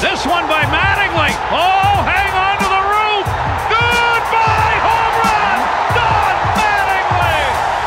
This one by Mattingly. Oh, hang on to the roof. Goodbye, home run. Don Mattingly.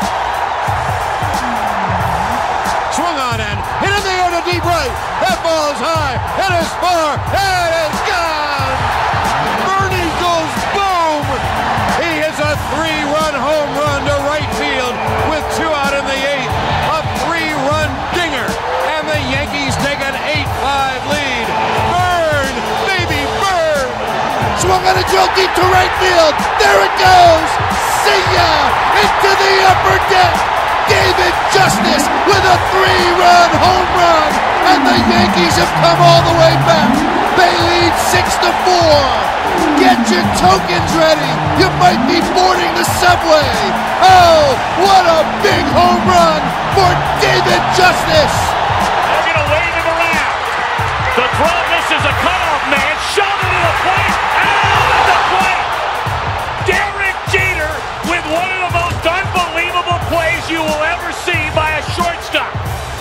Swung on and hit in the air to deep right. That ball is high. It is far. It is gone. Bernie goes boom. He hits a 3-run home run to right field with 2 out in the 8th. A 3-run dinger. And the Yankees take an 8-5 lead. Burn, baby, burn. Swung on a drill deep to right field. There it goes. See ya. Into the upper deck. David Justice with a 3-run home run, and the Yankees have come all the way back. They lead 6-4. Get your tokens ready. You might be boarding the subway. Oh, what a big home run for David Justice. They're going to wave him around. The throw misses a cutoff man. Shove it to the plate. Out at the plate. Derek Jeter with one of the most unbelievable plays you will ever see by a shortstop.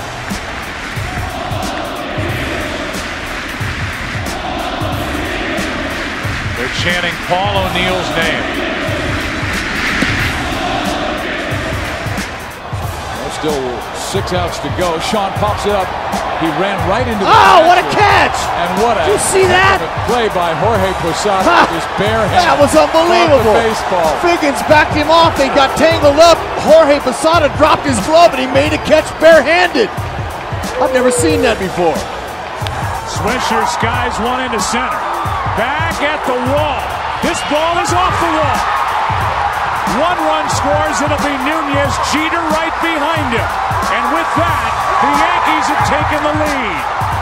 They're chanting Paul O'Neill's name. Still 6 outs to go. Sean pops it up. He ran right into the what a catch! And what a Did you see that? play by Jorge Posada with his bare hand. That was unbelievable. Baseball. Figgins backed him off. They got tangled up. Jorge Posada dropped his glove and he made a catch barehanded. I've never seen that before. Swisher skies one into center. Back at the wall. This ball is off the wall. 1 run scores. It'll be Nunez. Jeter right behind him. And with that, the Yankees have taken the lead.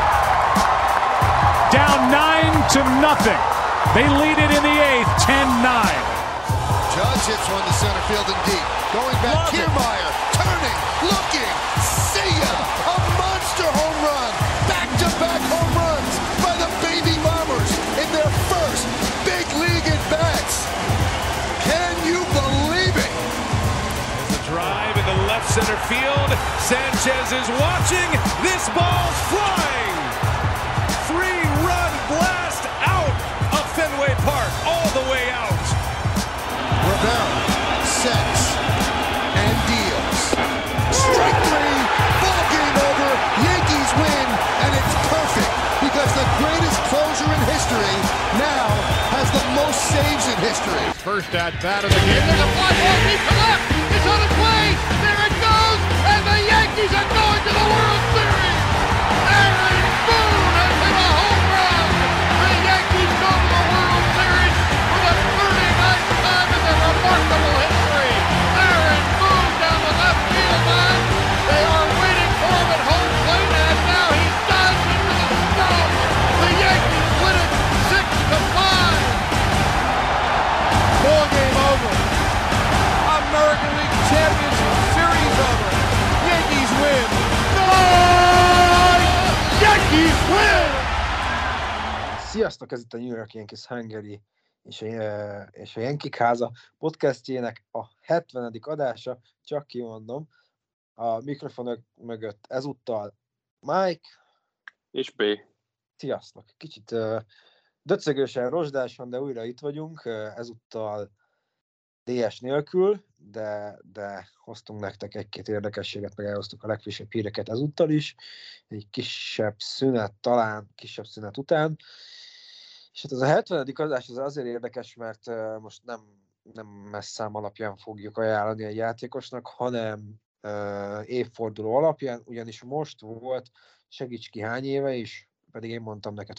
Down 9-0. They lead it in the 8th, 10-9. Judge hits one to center field and deep. Going back, Kiermaier, turning, looking, see ya! A monster home run! Back-to-back home runs by the Baby Bombers in their first big league at-bats. Can you believe it? The drive in the left center field. Sanchez is watching. This ball's flying. 3-run blast out of Fenway Park, all the way out. Rivera sets and deals. Strike 3, ball game over. Yankees win, and it's perfect because the greatest closer in history now has the most saves in history. First at bat of the game. There's a fly ball deep to left. It's on its way. There it goes. And the Yankees are going to the World Series. Aaron Boone has hit a home run. The Yankees go to the World Series for the 39th time in their remarkable history. Aaron Boone down the left field line. They are waiting for him at home plate, and now he dives into the stone. The Yankees win it 6-5. Ball game over. American League Championship Series over. Yankees win. Yankees win! Sziasztok, ez itt a New York Yankees Hungary és a Yankee háza podcastjének a 70. adása, csak kimondom. A mikrofonok mögött ezúttal Mike és B. Sziasztok! Kicsit döcögősen, rozsdásan, de újra itt vagyunk, ezúttal DS nélkül, de hoztunk nektek egy-két érdekességet, meg elhoztuk a legfrissebb híreket ezúttal is, egy kisebb szünet után. És hát ez a 70. adás az azért érdekes, mert most nem messzám alapján fogjuk ajánlani egy játékosnak, hanem évforduló alapján, ugyanis most volt, segíts ki hány éve is, pedig én mondtam neked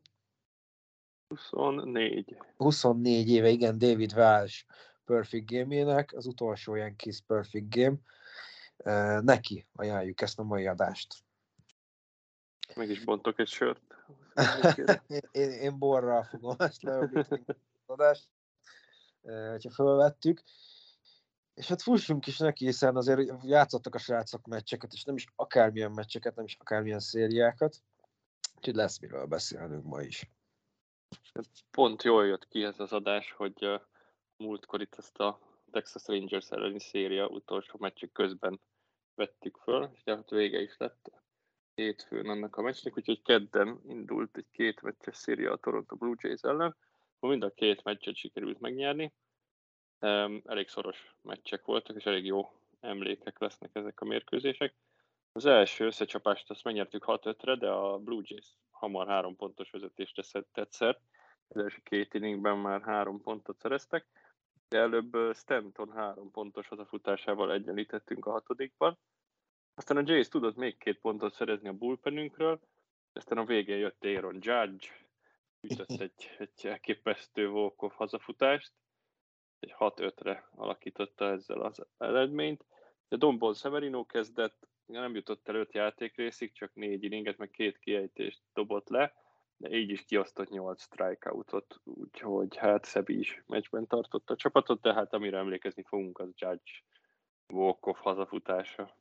24 éve, igen, David Walsh Perfect Game-jének, az utolsó Yankees Perfect Game. Neki ajánljuk ezt a mai adást. Meg is bontok egy sört. én borral fogom ezt leöblíteni az adást, hogyha fölvettük. És hát fussunk is neki, hiszen azért játszottak a srácok meccseket, és nem is akármilyen meccseket, nem is akármilyen szériákat. Úgyhogy lesz miről beszélnünk ma is. Pont jól jött ki ez az adás, hogy múltkor itt ezt a Texas Rangers elleni széria utolsó meccsük közben vettük föl, és hát vége is lett. hétfőn annak a meccsnek, úgyhogy kedden indult egy 2 meccses széria a Toronto Blue Jays ellen. Mind a 2 meccset sikerült megnyerni. Elég szoros meccsek voltak, és elég jó emlékek lesznek ezek a mérkőzések. Az első összecsapást azt megnyertük 6-5-re, de a Blue Jays hamar 3 pontos vezetésre tett szert. Az első 2 inningben már 3 pontot szereztek, de előbb Stanton 3 pontos hazafutásával egyenlítettünk a 6-ban. Aztán a Jays tudott még 2 pontot szerezni a bullpenünkről, aztán a végén jött Aaron Judge, ütött egy elképesztő walk-off hazafutást, egy 6-5-re alakította ezzel az eredményt. De Dombon Severino kezdett, nem jutott el 5 játékrészig, csak 4 inninget, meg 2 kiejtést dobott le, de így is kiosztott 8 strikeoutot, úgyhogy hát Szebi is meccsben tartotta a csapatot, de hát amire emlékezni fogunk, az Judge walk-off hazafutása.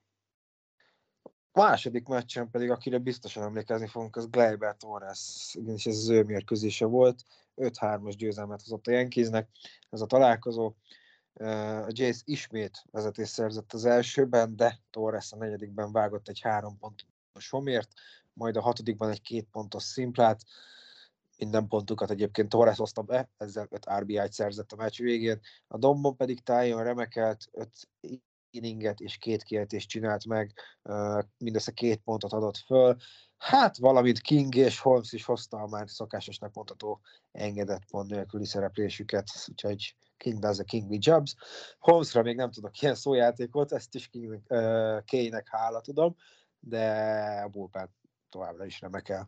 A második meccsen pedig, akire biztosan emlékezni fogunk, az Gleyber Torres, ugyanis ez az ő mérkőzése volt, 5-3-as győzelmet hozott a Yankeesnek ez a találkozó. A Jays ismét vezetést szerzett az elsőben, de Torres a negyedikben vágott egy 3 pontos homért, majd a 6-ban egy 2 pontos szimplát. Minden pontokat egyébként Torres hozta be, ezzel 5 RBI-t szerzett a meccs végén. A Dombon pedig Taillon remekelt, 5 inninget és 2 kiejtést csinált meg, mindössze 2 pontot adott föl. Hát valamint King és Holmes is hozta a már szokásosnak mondható engedett pont nélküli szereplésüket, úgyhogy King does a King jobs. Holmesra még nem tudok ilyen szójátékot, ezt is Kane-nek hála tudom, de a bullpen továbbra is remekel.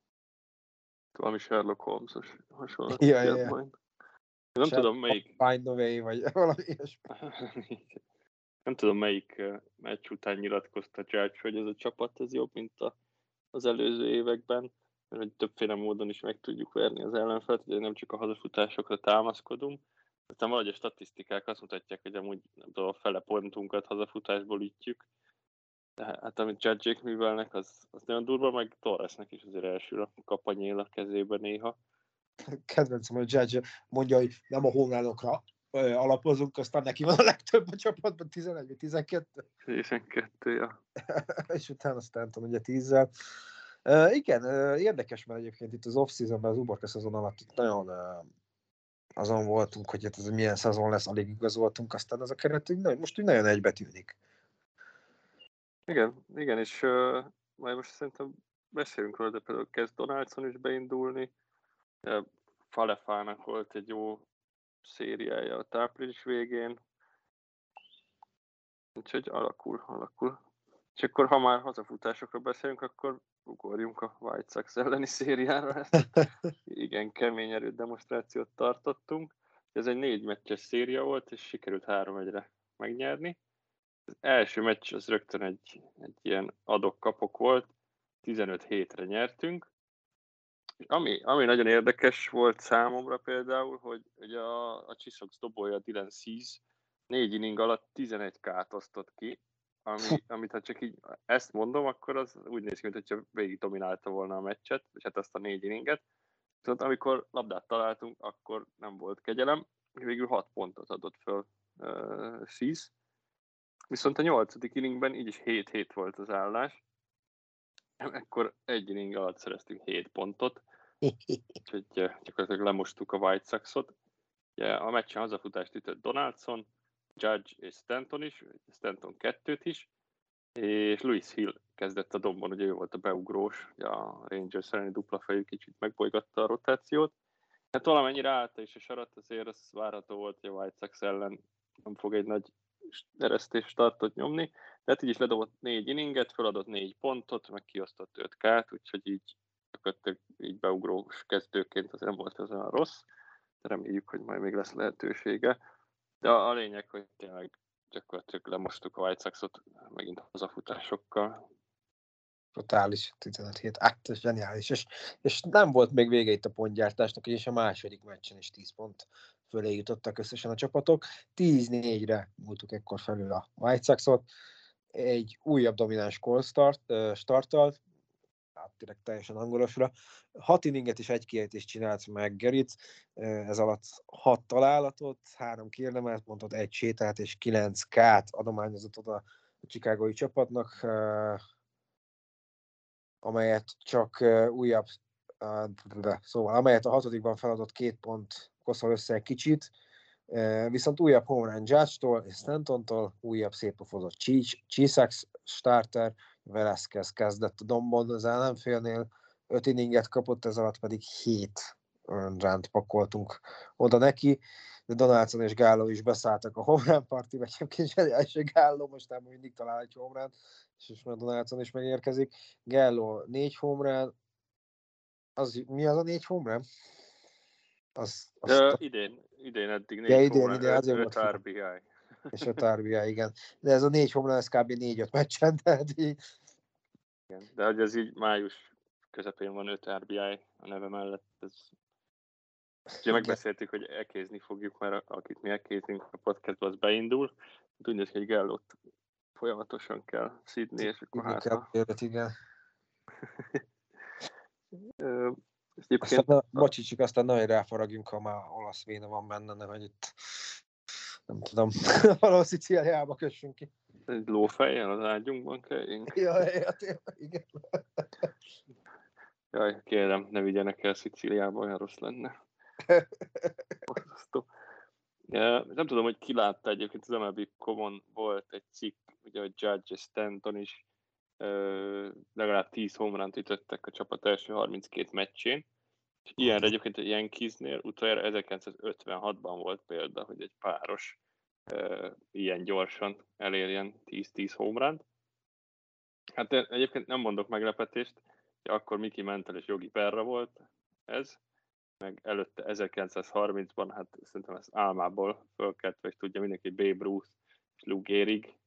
Valami Sherlock Holmes-os hasonlat. Ja. Nem tudom melyik... Find a way, vagy valami ilyesmi. Nem tudom melyik meccs után nyilatkozta Judge, hogy ez a csapat ez jobb, mint az előző években, mert hogy többféle módon is meg tudjuk verni az ellenfelet, hogy nem csak a hazafutásokra támaszkodunk. Aztán valahogy a statisztikák azt mutatják, hogy amúgy nem tudom, a fele pontunkat hazafutásból ütjük. De hát amit Judge-ék művelnek, az nagyon durva, meg Torresnek is azért elsőre kap a nyél a kezébe néha. Kedvencem, hogy Judge mondja, hogy nem a home-runokra alapozunk, aztán neki van a legtöbb a csapatban, 11 vagy 12. 12, ja. És utána Stanton ugye 10-zel. Igen, érdekes, mert egyébként itt az off-seasonben, az uborka szezon alatt itt nagyon azon voltunk, hogy ez milyen szezon lesz, alig igazoltunk, aztán az a keret most úgy nagyon egybetűnik. Igen, és majd most szerintem beszélünk róla, de például kezd Donaldson is beindulni. Falefának volt egy jó szériája a április végén. Úgyhogy alakul. És akkor, ha már hazafutásokról beszélünk, akkor ugorjunk a White Sox elleni szériára. Igen, kemény erődemonstrációt tartottunk. Ez egy 4 meccses széria volt, és sikerült 3-1-re megnyerni. Az első meccs az rögtön egy ilyen adok-kapok volt, 15-7-re nyertünk. Ami nagyon érdekes volt számomra például, hogy a Chisox dobója Dylan Cease 4 inning alatt 11 K-t osztott ki, amit ha csak így ezt mondom, akkor az úgy néz ki, mintha végig dominálta volna a meccset, és hát azt a 4 inninget. Viszont amikor labdát találtunk, akkor nem volt kegyelem, végül 6 pontot adott föl Cease. Viszont a 8. inningben így is 7-7 volt az állás, ekkor 1 inning alatt szereztünk 7 pontot, úgyhogy gyakorlatilag lemostuk a White Soxot. A meccsen hazafutást ütött Donaldson, Judge és Stanton is, Stanton 2-t is, és Louis Hill kezdett a dombon, ugye ő volt a beugrós, a Rangers elleni dupla fejű kicsit megbolygatta a rotációt. Hát valamennyire állta is a sarat, azért az várható volt, hogy a White Sox ellen nem fog egy nagy eresztés startot nyomni, de hát így is ledobott 4 inninget, feladott 4 pontot, meg kiosztott 5 K-t, úgyhogy így beugrós kezdőként az nem volt ez olyan rossz, de reméljük, hogy majd még lesz lehetősége. De a lényeg, hogy tényleg gyakorlatilag lemostuk a White Soxot megint hazafutásokkal. Totális 15 hét, zseniális, és nem volt még vége itt a pontgyártásnak, és a második meccsen is 10 pont fölé jutottak összesen a csapatok. 10-4-re múltuk ekkor felül a White Soxot, egy újabb domináns starttal, tényleg teljesen angolosra. 6 inninget és 1 kiejtést csinált meg Gerrit, ez alatt 6 találatot, 3 kiérdemelt pontot, 1 sétát és 9 K-t adományozott oda a chicagói csapatnak. amelyet csak újabb, szóval amelyet a 6. feladott 2 pont koszol össze egy kicsit, viszont újabb home run Judge-tól és Stantontól, újabb szétpofozott Chisax starter, Velázquez kezdett a dombon az ellenfélnél, 5 inninget kapott, ez alatt pedig 7 runt pakoltunk oda neki, de Donaldson és Gallo is beszálltak a home run partiba, egyébként zseniális, hogy Gallo mostában mindig talál egy home run, és már Donaldson is megérkezik. Gallo 4 home run, mi az a 4 home run? Idén eddig 4 home run, 5 RBI. És 5 RBI, igen. De ez a 4 home run, ez kb. 4-5 meccsen, tehát így... Igen, de hogy ez így május közepén van 5 RBI a neve mellett, ez... Ugye megbeszéltük, hogy ekézni fogjuk, mert akit mi ekézünk a podcastban, az beindul. Úgy néz ki, hogy Gallót folyamatosan kell szidni, és akkor hátra. Igen. Egyébként... Bocsicsik, aztán nagyon ráfaragjunk, ha már olasz véna van benne, nehogy itt nem tudom, valahol Szicíliába kössünk ki. Egy lófejjel az ágyunkban kelljünk. Igen. Jaj, kérem, ne vigyenek el Szicíliába, olyan rossz lenne. Nem tudom, hogy ki látta egyébként, az MLB.com-on volt egy cikk, ugye a Judge és Stanton is legalább 10 home runt ütöttek a csapat első 32 meccsén. És ilyenre egyébként a Yankeesnél utoljára 1956-ban volt példa, hogy egy páros ilyen gyorsan elérjen 10-10 home runt. Hát egyébként nem mondok meglepetést, hogy akkor Mickey Mantle és Yogi Berra volt ez, meg előtte 1930-ban, hát szerintem ez álmából fölkeltve, és tudja mindenki, Babe Ruth és Lou Gehrig.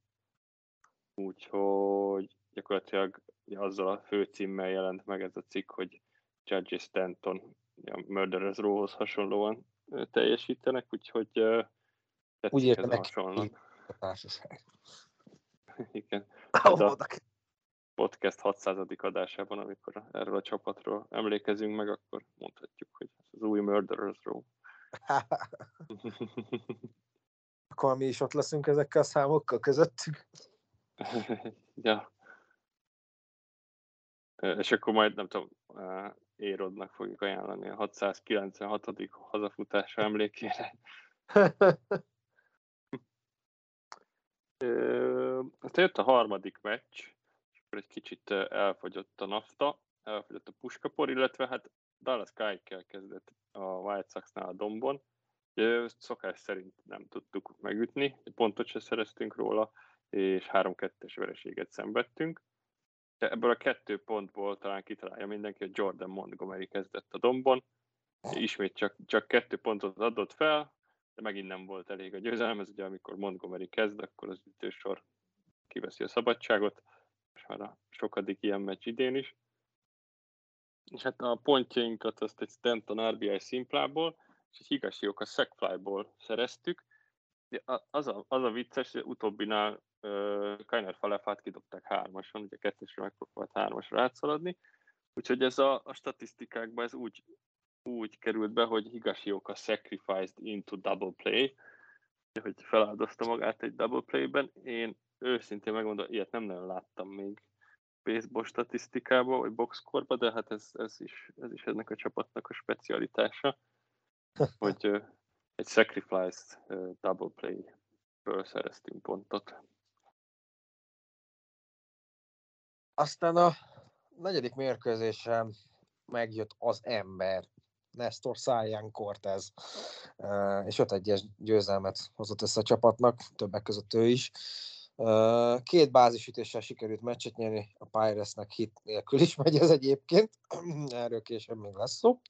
Úgyhogy gyakorlatilag azzal a főcímmel jelent meg ez a cikk, hogy Judge és Stanton a Murderers Row-hoz hasonlóan teljesítenek, úgyhogy tetszik ez a hasonlóan. A társaság. Igen. A podcast 600. adásában, amikor erről a csapatról emlékezünk meg, akkor mondhatjuk, hogy ez az új Murderers Row. Akkor mi is ott leszünk ezekkel a számokkal közöttük. Ja. És akkor majd, nem tudom, Érodnak fogjuk ajánlani a 696. hazafutása emlékére. Aztán jött a harmadik meccs, és akkor egy kicsit elfogyott a nafta, elfogyott a puskapor, illetve hát Dallas Keuchel kezdett a White Soxnál a dombon. Szokás szerint nem tudtuk megütni, pontot se szereztünk róla, és 3-2-es vereséget szenvedtünk. De ebből a 2 pontból talán kitalálja mindenki, hogy Jordan Montgomery kezdett a dombon. Ismét csak 2 pontot adott fel, de megint nem volt elég a győzelem. Ez ugye amikor Montgomery kezd, akkor az ütősor kiveszi a szabadságot. És már a sokadik ilyen meccs idén is. És hát a pontjainkat azt egy Stanton RBI szimplából, és egy Higashioka sac flyból szereztük. Az a vicces, hogy utóbbinál Kiner Falefát kidobták 3-ason, ugye 2-esre megpróbált 3-asra átszaladni. Úgyhogy ez a statisztikákban ez úgy került be, hogy Higashioka sacrificed into double play, hogy feláldozta magát egy double playben. Én őszintén megmondom, ilyet nem nagyon láttam még baseball statisztikában, vagy boxscore-ban, de hát ez is ennek a csapatnak a specialitása, hogy egy sacrificed double play-ből szereztünk pontot. Aztán a 4. mérkőzésen megjött az ember, Nestor Cy Cortez, és 5-1-es győzelmet hozott össze a csapatnak, többek között ő is. 2 bázisütéssel sikerült meccset nyerni, a Pirates-nek hit nélkül is megy ez egyébként, erről később még lesz szó.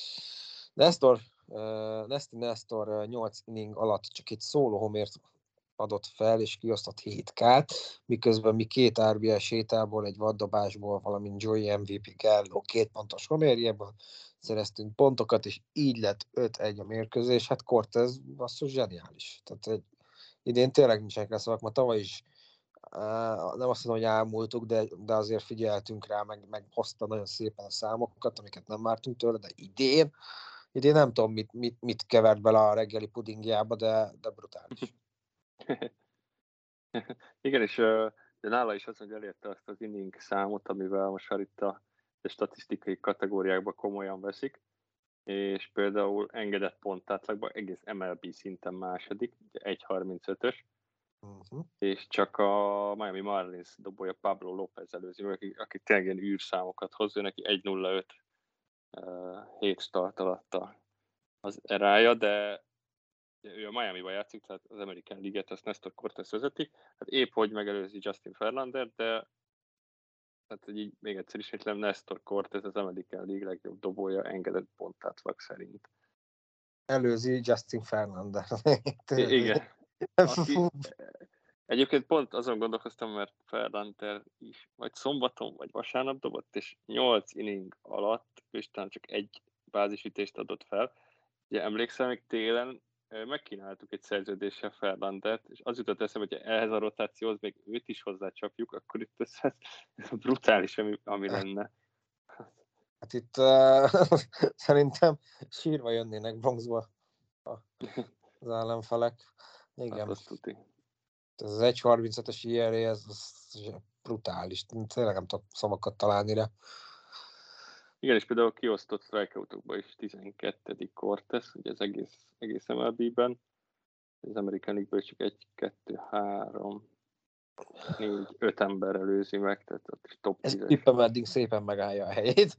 Nestor 8 inning alatt csak egy szóló homért adott fel, és kiosztott 7 K-t, miközben mi 2 RBI sétából, egy vaddobásból, valamint Joey MVP Gallo 2 pontos homérjéből szereztünk pontokat, és így lett 5-1 a mérkőzés. Hát Cortez basszus zseniális. Tehát idén tényleg nincsenek rá szavak, mert tavaly is nem azt mondom, hogy elmúltuk, de azért figyeltünk rá, meg hozta nagyon szépen a számokat, amiket nem vártunk tőle, de idén nem tudom, mit kevert bele a reggeli pudingjába, de brutális. Igen, és De nála is az, hogy elérte azt az inning számot, amivel most már itt a statisztikai kategóriákba komolyan veszik, és például engedett pontátlagban egész MLB szinten második, 1.35-ös, és csak a Miami Marlins dobója Pablo López előzi, aki tényleg ilyen űrszámokat hoz, ő neki 1.05 7 start alatt az erája, de ő a Miami-ba játszik, tehát az American League-et, azt Nestor Cortes vezeti, hát épp hogy megelőzi Justin Verlander, de hát így még egyszer ismétlem, Nestor Cortes az American League legjobb dobója engedett pontátlag szerint. Előzi Justin Verlander. Igen. Egyébként pont azon gondolkoztam, mert Verlander is vagy szombaton, vagy vasárnap dobott, és 8 inning alatt, és talán csak egy bázisütést adott fel. Ugye emlékszem, még télen megkínáltuk egy szerződéssel Verlandert, és az jutott eszembe, hogy ehhez a rotációhoz még őt is hozzácsapjuk, akkor itt ez brutális, ami lenne. Hát itt szerintem sírva jönnének Bronxba az ellenfelek. Igen. Hát tuti. Ez az 1.35-es IRA, ez brutális. Tényleg nem tudok szavakat találni rá. Igen, és például kiosztott strikeoutokban is 12. Cortes, ugye az egész MLB-ben. Az American League-ből csak 1, 2, 3, 4, 5 ember előzi meg, tehát ott is top 10. Ez tippem eddig szépen megállja a helyét.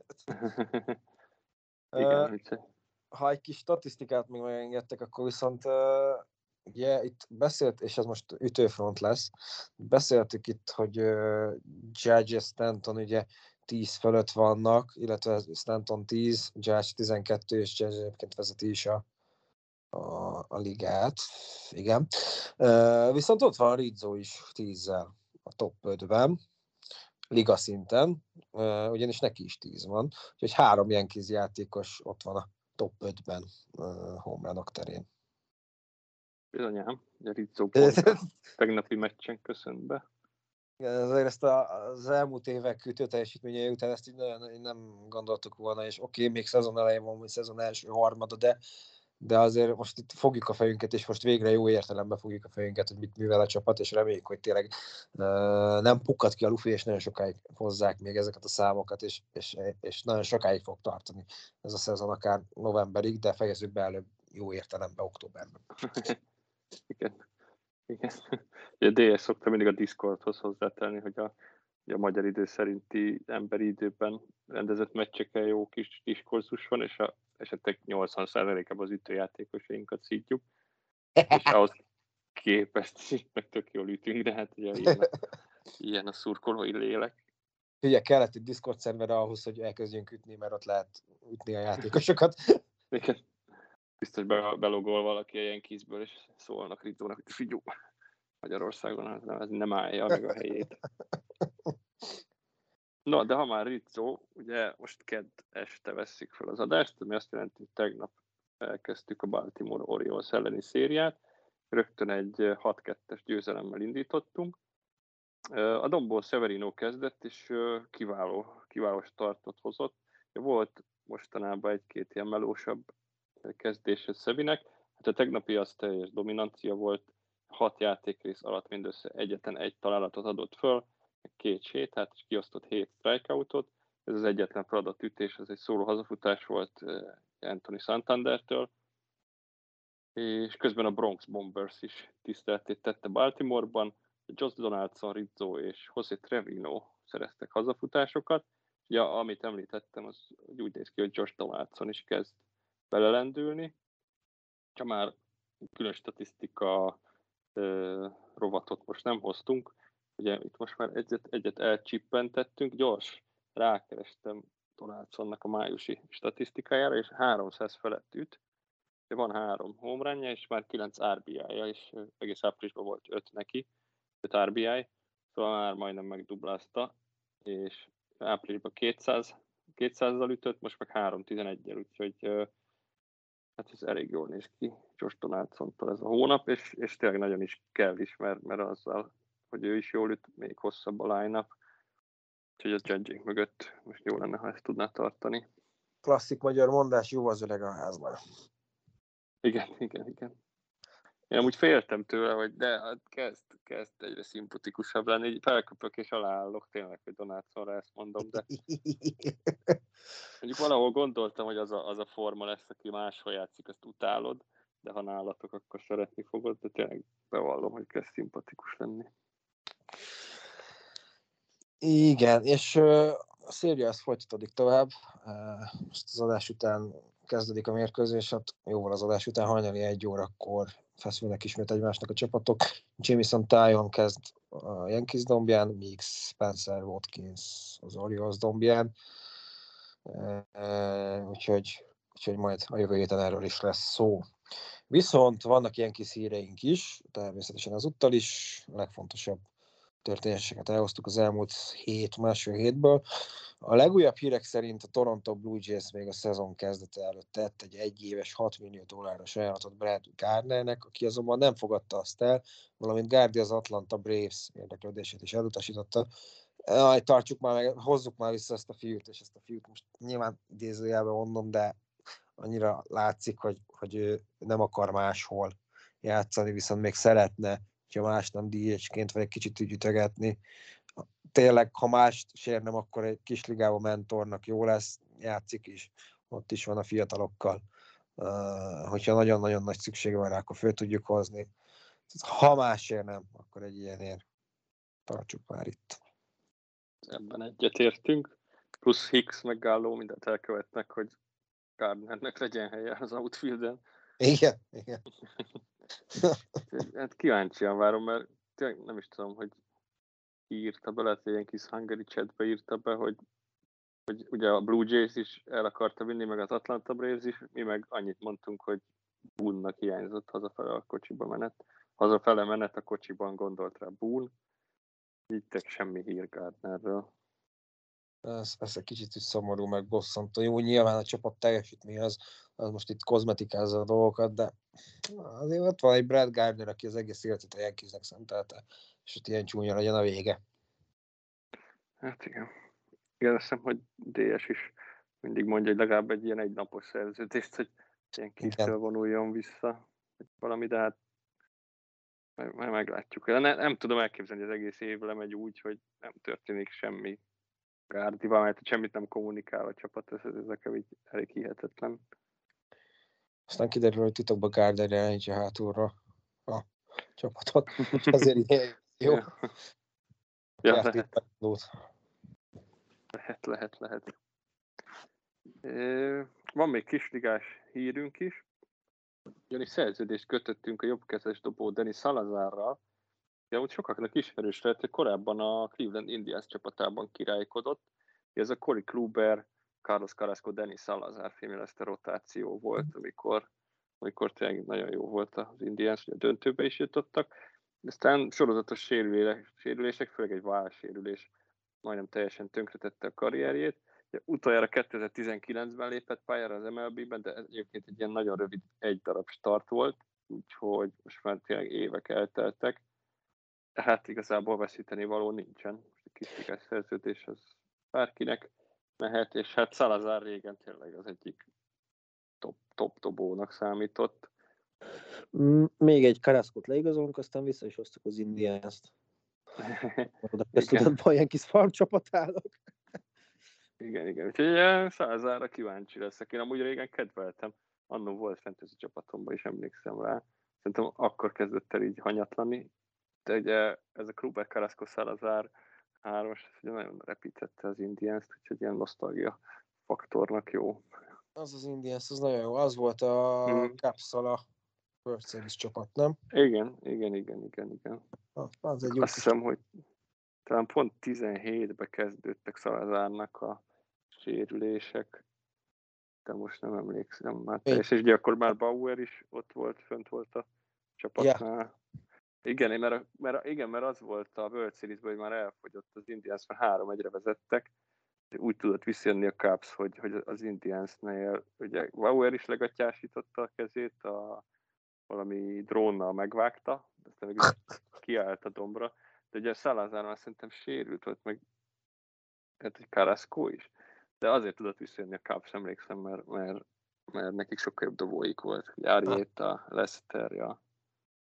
Igen, ha egy kis statisztikát még megengedtek, akkor viszont ugye itt beszélt, és ez most ütőfront lesz, beszéltük itt, hogy Judge és Stanton ugye 10 fölött vannak, illetve Stanton 10, Judge 12, és Judge egyébként vezeti is a ligát. Igen. Viszont ott van Rizzo is 10-zel a top 5-ben, liga szinten, ugyanis neki is 10 van, úgyhogy 3 Yankees játékos ott van a top 5-ben home run-ok terén. Bizonyám, ugye Rizzo pont a tegnapi meccsen köszönt be. Azért ezt az elmúlt évek ütőteljesítményei után ezt így nagyon nem gondoltuk volna, és oké, még szezon elején van, vagy szezon első harmada, de azért most itt fogjuk a fejünket, és most végre jó értelemben fogjuk a fejünket, hogy mit művel a csapat, és reméljük, hogy tényleg nem pukkad ki a lufi, és nagyon sokáig hozzák még ezeket a számokat, és nagyon sokáig fog tartani ez a szezon, akár novemberig, de fejezzük be előbb jó értelemben októberben. Igen. A DS szokta mindig a Discordhoz hozzátenni, hogy a magyar idő szerinti emberi időben rendezett meccseken jó kis diskurzus van, és esetleg 80%-ában az ütőjátékosainkat szítjuk, és ahhoz képest is meg tök jól ütünk, de hát ugye ilyen a szurkolói lélek. Ugye kellett egy Discord szerver ahhoz, hogy elkezdjünk ütni, mert ott lehet ütni a játékosokat. Igen. Biztos belogol valaki a Yankeesből, és szólnak Rizzónak, hogy figyelj, Magyarországon ez nem állja meg a helyét. No, de ha már Rizzo, ugye most kedd este vesszük fel az adást, ami azt jelenti, hogy tegnap elkezdtük a Baltimore Orioles elleni szériát, rögtön egy 6-2-es győzelemmel indítottunk. A Domból Severino kezdett, és kiváló startot hozott. Volt mostanában egy-két ilyen melósabb kezdése Sevinek. Hát a tegnapi az teljes dominancia volt, 6 játékrész alatt mindössze egyetlen egy találatot adott föl, 2 sétát, és kiosztott 7 strikeoutot. Ez az egyetlen feladott ütés, ez egy szóló hazafutás volt Anthony Santandertől, és közben a Bronx Bombers is tiszteletét tette Baltimoreban. Josh Donaldson, Rizzo és José Trevino szereztek hazafutásokat. Ugye, amit említettem, az úgy néz ki, hogy Josh Donaldson is kezd belelendülni. Ha már külön statisztika rovatot most nem hoztunk, ugye itt most már egyet elcsippentettünk, gyors rákerestem Donaldsonnak a májusi statisztikájára, és 300 felett üt. Van 3 home runja, és már 9 RBI-ja, és egész áprilisban volt 5 neki, 5 RBI, szóval már majdnem megdublázta, és áprilisban 200-zal ütött, most meg 311-jel, úgyhogy hát ez elég jól néz ki Josh Donaldsontól ez a hónap, és tényleg nagyon is kell is, mert azzal, hogy ő is jól üt, még hosszabb a line-up, úgyhogy a judging mögött most jó lenne, ha ezt tudná tartani. Klasszik magyar mondás, jó az öreg a házban. Igen. Én amúgy féltem tőle, hogy de hát kezd egyre szimpatikusabb lenni, így felköpök és aláállok tényleg, hogy Donaldsonra ezt mondom, de mondjuk valahol gondoltam, hogy az a forma lesz, aki máshol játszik, azt utálod, de ha nálatok, akkor szeretni fogod, de tényleg bevallom, hogy kezd szimpatikus lenni. Igen, és a széria az folytatódik tovább. Most az adás után kezdődik a mérkőzés, hát jóval az adás után hajnali 1 órakor feszülnek ismét egymásnak a csapatok. Jamison Tyon kezd a Yankees dombján, míg Spencer Watkins az Orioles dombján. Úgyhogy majd a jövő héten erről is lesz szó. Viszont vannak Yankees híreink is, természetesen azúttal is, a legfontosabb történéseket elhoztuk az elmúlt másfél hétből. A legújabb hírek szerint a Toronto Blue Jays még a szezon kezdete előtt tett egy 1 éves $6 millió ajánlatot Brad Gardnernek, aki azonban nem fogadta azt el, valamint Gardi az Atlanta Braves érdeklődését is elutasította. Tartsuk már meg, hozzuk már vissza ezt a fiút, és ezt a fiút most nyilván idézőjelben mondom, de annyira látszik, hogy ő nem akar máshol játszani, viszont még szeretne, ha más nem DH-ként, vagy egy kicsit ügyütögetni. Tényleg, ha mást sérnem, akkor egy kis ligában mentornak jó lesz, játszik is, ott is van a fiatalokkal. Hogyha nagyon-nagyon nagy szüksége van rá, akkor föl tudjuk hozni. Ha más sérnem, akkor egy ilyenért tartsuk már itt. Ebben egyetértünk, plusz Hicks meg Gallo mindent elkövetnek, hogy Gardnernek legyen helye az outfielden. Igen. Hát kíváncsian várom, mert tényleg nem is tudom, hogy írta be, lehet, hogy ilyen kis Hungary chatbe írta be, hogy ugye a Blue Jays is el akarta vinni, meg az Atlanta Braves is, mi meg annyit mondtunk, hogy Boone-nak hiányzott hazafele a kocsiba menet. Hazafele menet a kocsiban gondolt rá Boone, így semmi hír Gardnerről. Ez egy kicsit is szomorú, meg bosszantó. Jó, nyilván a csapat teljesítmény az most itt kozmetikázza a dolgokat, de azért ott van egy Brad Gardner, aki az egész életet a Yankeesnek szentelte, és ott ilyen csúnya legyen a vége. Hát igen. Igen, azt hiszem, hogy DS is mindig mondja, hogy legalább egy ilyen egynapos szerződést, hogy ilyen késztől vonuljon vissza, vagy valami, de hát majd meglátjuk. Nem tudom elképzelni, hogy az egész év lemegy úgy, hogy nem történik semmi Gardival, mert semmit nem kommunikál a csapat, ez nekem így elég hihetetlen. Aztán kiderül, hogy titokban Gardner jelenítse hátulra a csapatot. Azért ilyen jó. Ja, lehet. Van még kisligás hírünk is. Ugyanis szerződést kötöttünk a jobbkezes dobó Denis Salazarral. Ja, úgy sokaknak ismerős lehet, hogy korábban a Cleveland Indians csapatában királykodott. Ez a Corey Kluber, Carlos Carrasco, Denis Salazar fémjelezte rotáció volt, amikor tényleg nagyon jó volt az Indians, hogy a döntőbe is jutottak. Aztán sorozatos sérülések, főleg egy vállsérülés majdnem teljesen tönkretette a karrierjét. Utoljára 2019-ben lépett pályára az MLB-ben, de egyébként egy ilyen nagyon rövid egy darab start volt, úgyhogy most már tényleg évek elteltek. Hát igazából veszíteni való nincsen. Most a kisligás szerződés az bárkinek mehet, és hát Salazar régen tényleg az egyik top dobónak számított. Még egy Carrascot leigazolunk, aztán vissza is hoztuk az Indiánst. Oda kezdődött a Yankees farm csapatának. Igen. Úgyhogy Salazarra kíváncsi leszek. Én amúgy régen kedveltem. Annó volt fantasy csapatomban is, emlékszem rá. Szerintem akkor kezdett el így hanyatlani. De ugye ez a Kluber Carrasco Salazar 3-as, nagyon repítette az Indiánst, úgyhogy ilyen nosztalgia faktornak jó. Az Indians, az nagyon jó. Az volt a Cubs-szal a World Series csapat, nem? Igen. Az egy Azt hiszem, hogy talán pont 17-ben kezdődtek Salazarnak a sérülések, de most nem emlékszem már teljesen, és ugye akkor már Bauer is ott volt, fönt volt a csapatnál. Yeah. Igen, mert az volt a World Series-ben, hogy már elfogyott az Indians, mert 3-1-re vezettek, úgy tudott visszajönni a Cubs, hogy az Indiansnél ugye Bauer is legatyásította a kezét, valami drónnal megvágta, aztán kiállt a dombra, de ugye Salazar már szerintem sérült volt, meg hát egy Carrasco is, de azért tudott visszajönni a Cubs, emlékszem, mert nekik sokkal jobb dobóik volt. Arrieta, Lester,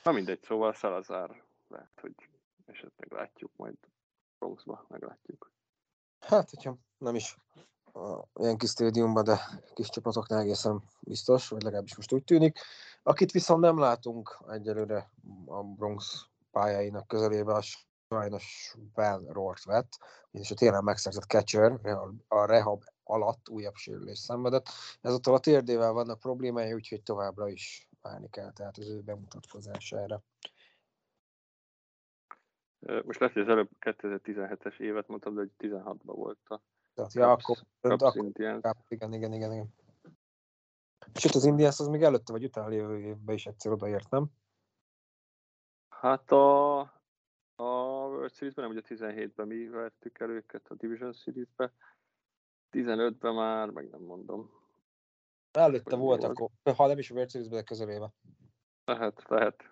Na mindegy, szóval Salazar lehet, hogy esetleg látjuk majd Bronxba, meglátjuk. Hát, hogyha nem is ilyen kis stadiumban, de kis csapatoknál egészen biztos, vagy legalábbis most úgy tűnik. Akit viszont nem látunk egyelőre a Bronx pályáinak közelébe, a sajnos Ben Rohrt vett, és a télen megszerzett catcher a rehab alatt újabb sérülés szenvedett. Ezúttal a térdével vannak problémái, úgyhogy továbbra is várni kell, tehát az ő bemutatkozására. Most lehet, hogy az előbb 2017-es évet mondtam, de hogy 16-ban volt a Tehát, Cubs Indians. Igen. Sőt, az Indians az még előtte vagy utána lévő évben is egyszer odaért, nem? Hát a World Series-ben, nem ugye 17-ben mi vertük el őket a Division Series-be, 15-ben már, meg nem mondom. Előtte volt akkor, ha nem is a World Series-ben, de közelébe. Lehet.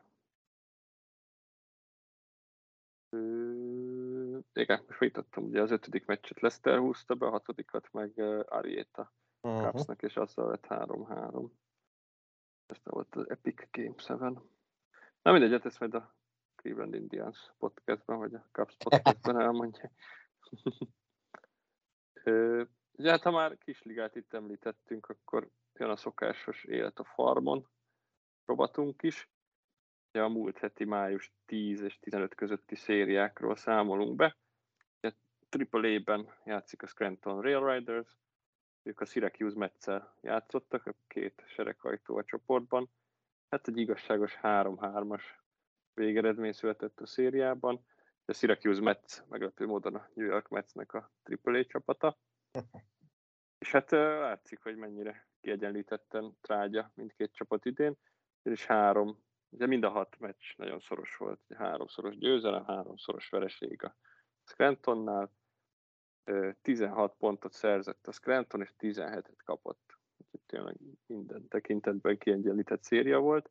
Igen, most folytattam, ugye az 5. meccset Lester húzta be, a 6. meg Arrieta Cubsnak, és azzal lett 3-3. Ez volt az Epic Game 7. Na mindegy, ezt majd a Cleveland Indians podcastban, vagy a Cubs podcastban elmondja. Ugye hát ha már kisligát itt említettünk, akkor jön a szokásos élet a farmon robotunk is. Ugye a múlt heti május 10 és 15 közötti szériákról számolunk be. AAA-ben játszik a Scranton Rail Riders, ők a Syracuse Metszel játszottak, a 2 sereghajtó a csoportban. Hát egy igazságos 3-3-as végeredmény született a szériában. A Syracuse Mets meglepő módon a New York Metsnek a AAA csapata. És hát látszik, hogy mennyire kiegyenlítetten trágya mindkét csapat idén. És ugye mind a 6 meccs nagyon szoros volt. 3-szoros győzelem, 3-szoros vereség a Scrantonnál. 16 pontot szerzett a Scranton, és 17-et kapott. Úgyhogy tényleg minden tekintetben kiegyenlített széria volt.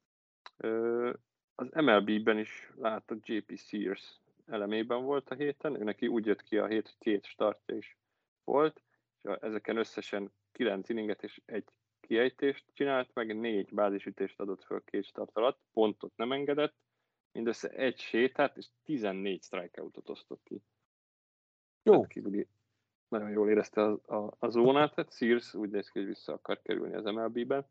Az MLB-ben is látott JP Sears elemében volt a héten, ő neki úgy jött ki a hét, hogy 2 startja is volt, és ezeken összesen 9 inninget és 1 kiejtést csinált, meg 4 bázisütést adott föl 2 start alatt, pontot nem engedett, mindössze 1 sétát és 14 strikeoutot osztott ki. Jó. Nagyon jól érezte a zónát, tehát Sears úgy néz ki, hogy vissza akar kerülni az MLB-ben.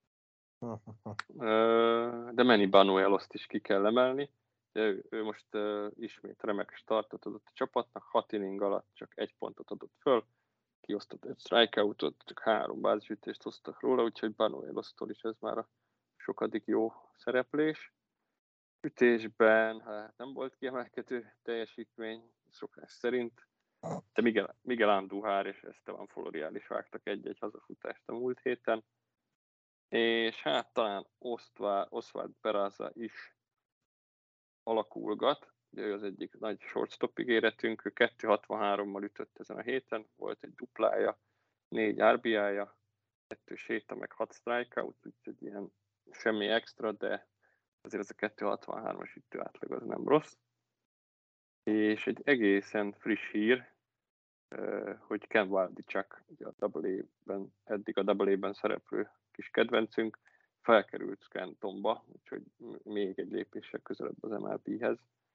De Manny Banueloszt is ki kell emelni. Ő most ismét remek startot adott a csapatnak, 6 inning alatt csak 1 pontot adott föl, kiosztott egy strikeoutot, csak 3 bázisütést hoztak róla, úgyhogy Banuelosztól is ez már a sokadik jó szereplés. Ütésben hát nem volt kiemelkedő teljesítmény, szokás szerint, de Miguel Andujar és Esteban Florial is vágtak egy-egy hazafutást a múlt héten. És hát talán Oswald Peraza is alakulgat, ugye ő az egyik nagy shortstop ígéretünk, ő 2.63-mal ütött ezen a héten, volt egy duplája, 4 RBI-ja, 2 séta, meg 6 strikeout, úgyhogy ilyen semmi extra, de azért ez a 2.63-as ütő átlag az nem rossz. És egy egészen friss hír, hogy Ken Waldichuk, ugye eddig a AA-ben szereplő kis kedvencünk, felkerült Scrantonba, úgyhogy még egy lépéssel közelebb az MLB-hez.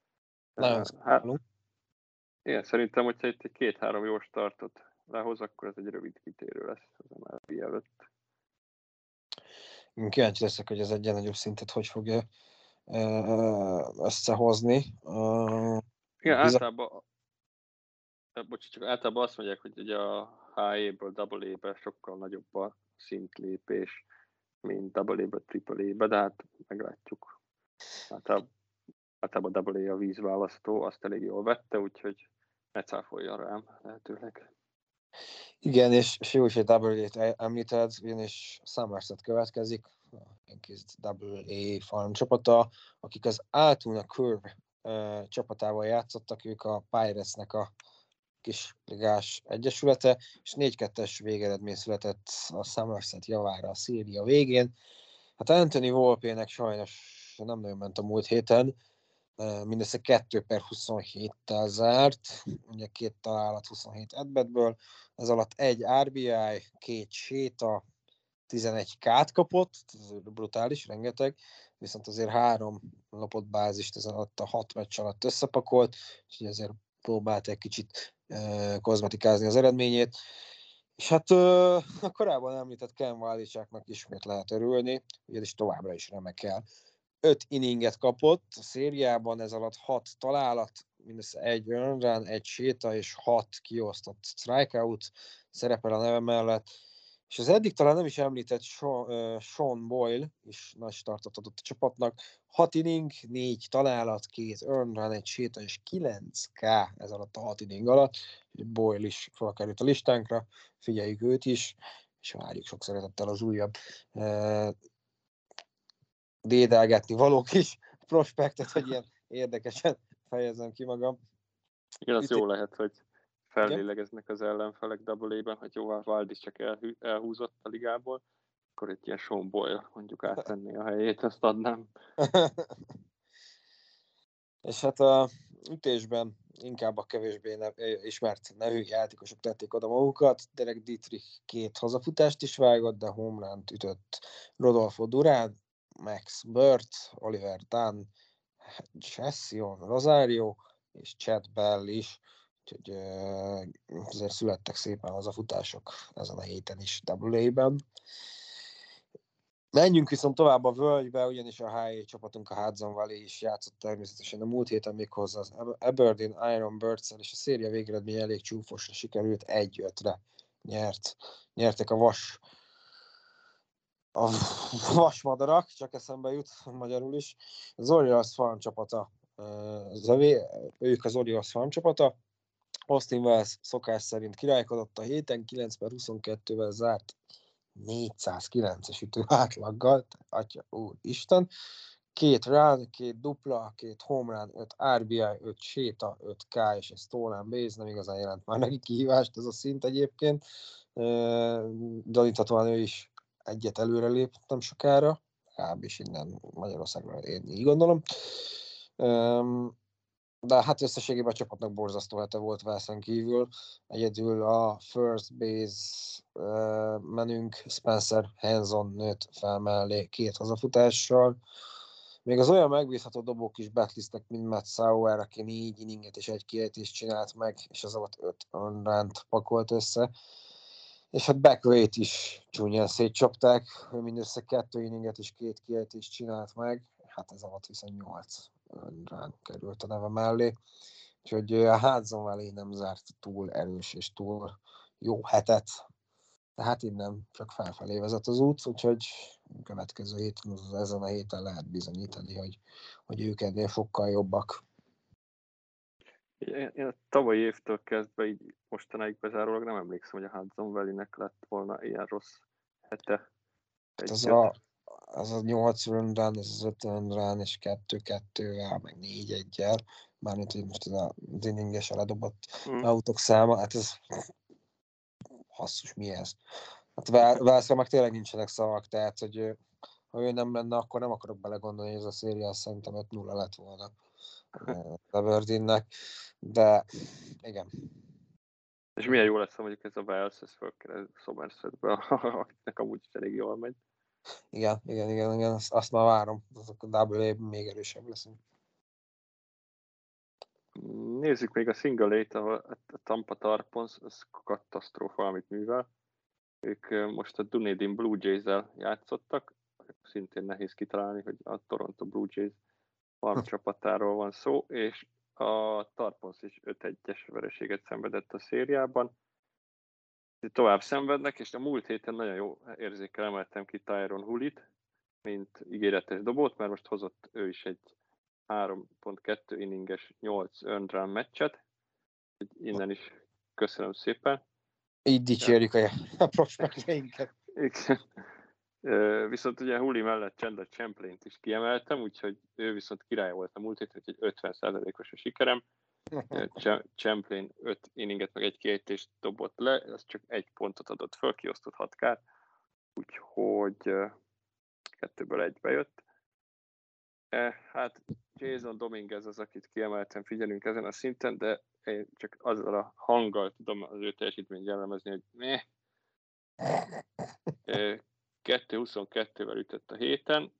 Én szerintem, hogyha itt egy 2-3 jó startot lehoz, akkor ez egy rövid kitérő lesz az MLB előtt. Kíváncsi leszek, hogy ez egy nagyobb szintet hogy fogja összehozni. Igen, általában azt mondják, hogy ugye a HA-ből AA-be sokkal nagyobb a szintlépés, mint AA-be, AAA-be, de hát meglátjuk. Általában AA a vízválasztó, azt elég jól vette, úgyhogy ne cáfoljon rám lehetőleg. Igen, és jó is egy AA-t említed, ugyanis Somerset következik, a Yankees AA farm csapata, akik az Altoona Curve csapatával játszottak, ők a Pirates-nek a kis ligás egyesülete, és 4-2-es végeredmény született a Somerset javára a széria végén. Hát Anthony Volpe-nek sajnos nem nagyon ment a múlt héten, mindössze 2/27-tel zárt, ugye 2 találat 27 at-batből, ez alatt 1 RBI, 2 séta, 11 kát kapott, ez brutális, rengeteg, viszont azért 3 lopott bázist ez alatt a 6 meccs alatt összepakolt, úgyhogy ezért próbált egy kicsit kozmetikázni az eredményét. És hát a korábban említett Ken Waldichaknak ismét lehet örülni, ugyanis továbbra is remekel. 5 inninget kapott a szériában, ez alatt 6 találat, mindössze 1 earned run, 1 séta és 6 kiosztott strikeout szerepel a neve mellett. És az eddig talán nem is említett Sean Boyle is nagy startot adott a csapatnak. 6 inning, 4 találat, 2 earned run, 1 séta és 9K ez alatt a 6 inning alatt. Boyle is felkerült a listánkra, figyeljük őt is, és várjuk sok szeretettel az újabb dédelgetni való kis prospektet, hogy ilyen érdekesen fejezem ki magam. Igen, az jó lehet, hogy fellélegeznek az ellenfelek Double-A-ben, hogy jóval Valdis csak elhúzott a ligából, akkor itt ilyen Sean Boyle mondjuk átvenné a helyét, ezt adnám. És hát a ütésben inkább a kevésbé ismert nevű játékosok tették oda magukat. Derek Dietrich 2 hazafutást is vágott, de home runt ütött Rodolfo Durán, Max Burt, Oliver Dunn, Chession Rosario és Chad Bell is. Úgyhogy azért születtek szépen hazafutások ezen a héten is Double-A-ben. Menjünk viszont tovább a völgybe, ugyanis a HA csapatunk, a Hudson Valley is játszott természetesen a múlt héten méghozzá az Aberdeen Iron Birds-el, és a széria végeredmény elég csúfosra sikerült, 1-5-re nyertek a vasmadarak, csak eszembe jut magyarul is. Az Orioles farm csapata, ők az Orioles farm csapata. Austin Wells szokás szerint királykodott a héten, 9/22-vel zárt 409-es ütő átlaggal, atya úristen. 2 run, 2 dupla, 2 home run, 5 RBI, 5 séta, 5 K és egy stolen base, nem igazán jelent már neki kihívást ez a szint egyébként. Gyaníthatóan ő is egyet előre lépett nem sokára, legalábbis innen Magyarországra én így gondolom. De hát összességében a csapatnak borzasztó hete volt Welszen kívül. Egyedül a first base menünk Spencer Hanson nőtt fel mellé 2 hazafutással. Még az olyan megbízható dobók is betlisztek, mint Matt Sauer, aki 4 inninget és 1 kiejtést csinált meg, és az alatt 5 earned pakolt össze. És hát Beckway-t is csúnyán szétcsapták, ő mindössze 2 inninget és 2 kiejtést csinált meg, hát ez alatt viszont 8 ránk került a neve mellé. Úgyhogy a Hudson Valley nem zárt túl erős és túl jó hetet. Tehát innen csak felfelé vezet az út, úgyhogy következő héten, ezen a héten lehet bizonyítani, hogy ők ennél sokkal jobbak. Én a tavalyi évtől kezdve így mostanáig bezárólag nem emlékszem, hogy a Hudson Valley-nek lett volna ilyen rossz hete. Az a 8 run, ez az 5 run, és 2-2-vel, meg 4-1-jel, mármint, hogy most ez a inninges eledobott autók száma, hát ez hasszus, mi ez? Hát Velszre meg tényleg nincsenek szavak, tehát, hogy ha ő nem lenne, akkor nem akarok belegondolni, hogy ez a széria szerintem 5-0 lett volna Aberdeennek, de igen. És milyen jó lesz, ha mondjuk ez a Wells, ez fölkerül Somersetbe, akinek amúgy is elég jól megy. Igen, azt már várom, azok a Double-A-ben még erősebb leszünk. Nézzük még a Single-A-t, a Tampa Tarpons, ez katasztrófa, amit művel. Ők most a Dunedin Blue Jays-el játszottak, szintén nehéz kitalálni, hogy a Toronto Blue Jays farm csapatáról van szó, és a Tarpons is 5-1-es vereséget szenvedett a szériában. Tovább szenvednek, és a múlt héten nagyon jó érzékkel emeltem ki Tyron Hullit, mint ígéretes dobót, mert most hozott ő is egy 3.2 inninges 8 earned run meccset. Innen is köszönöm szépen. Így dicsérjük a prospektjeinket. Viszont ugye Hulli mellett Chandler Champlain-t is kiemeltem, úgyhogy ő viszont király volt a múlt héten, úgyhogy 50%-os a sikerem. Champlain 5 inninget meg egy kiejtést dobott le, az csak 1 pontot adott föl, kiosztott 6 kát, úgyhogy 2-ből 1 bejött. Hát Jason Dominguez az, akit kiemeltem, figyelünk ezen a szinten, de én csak azzal a hanggal tudom az ő teljesítményt jellemezni, hogy 2-22-vel ütött a héten,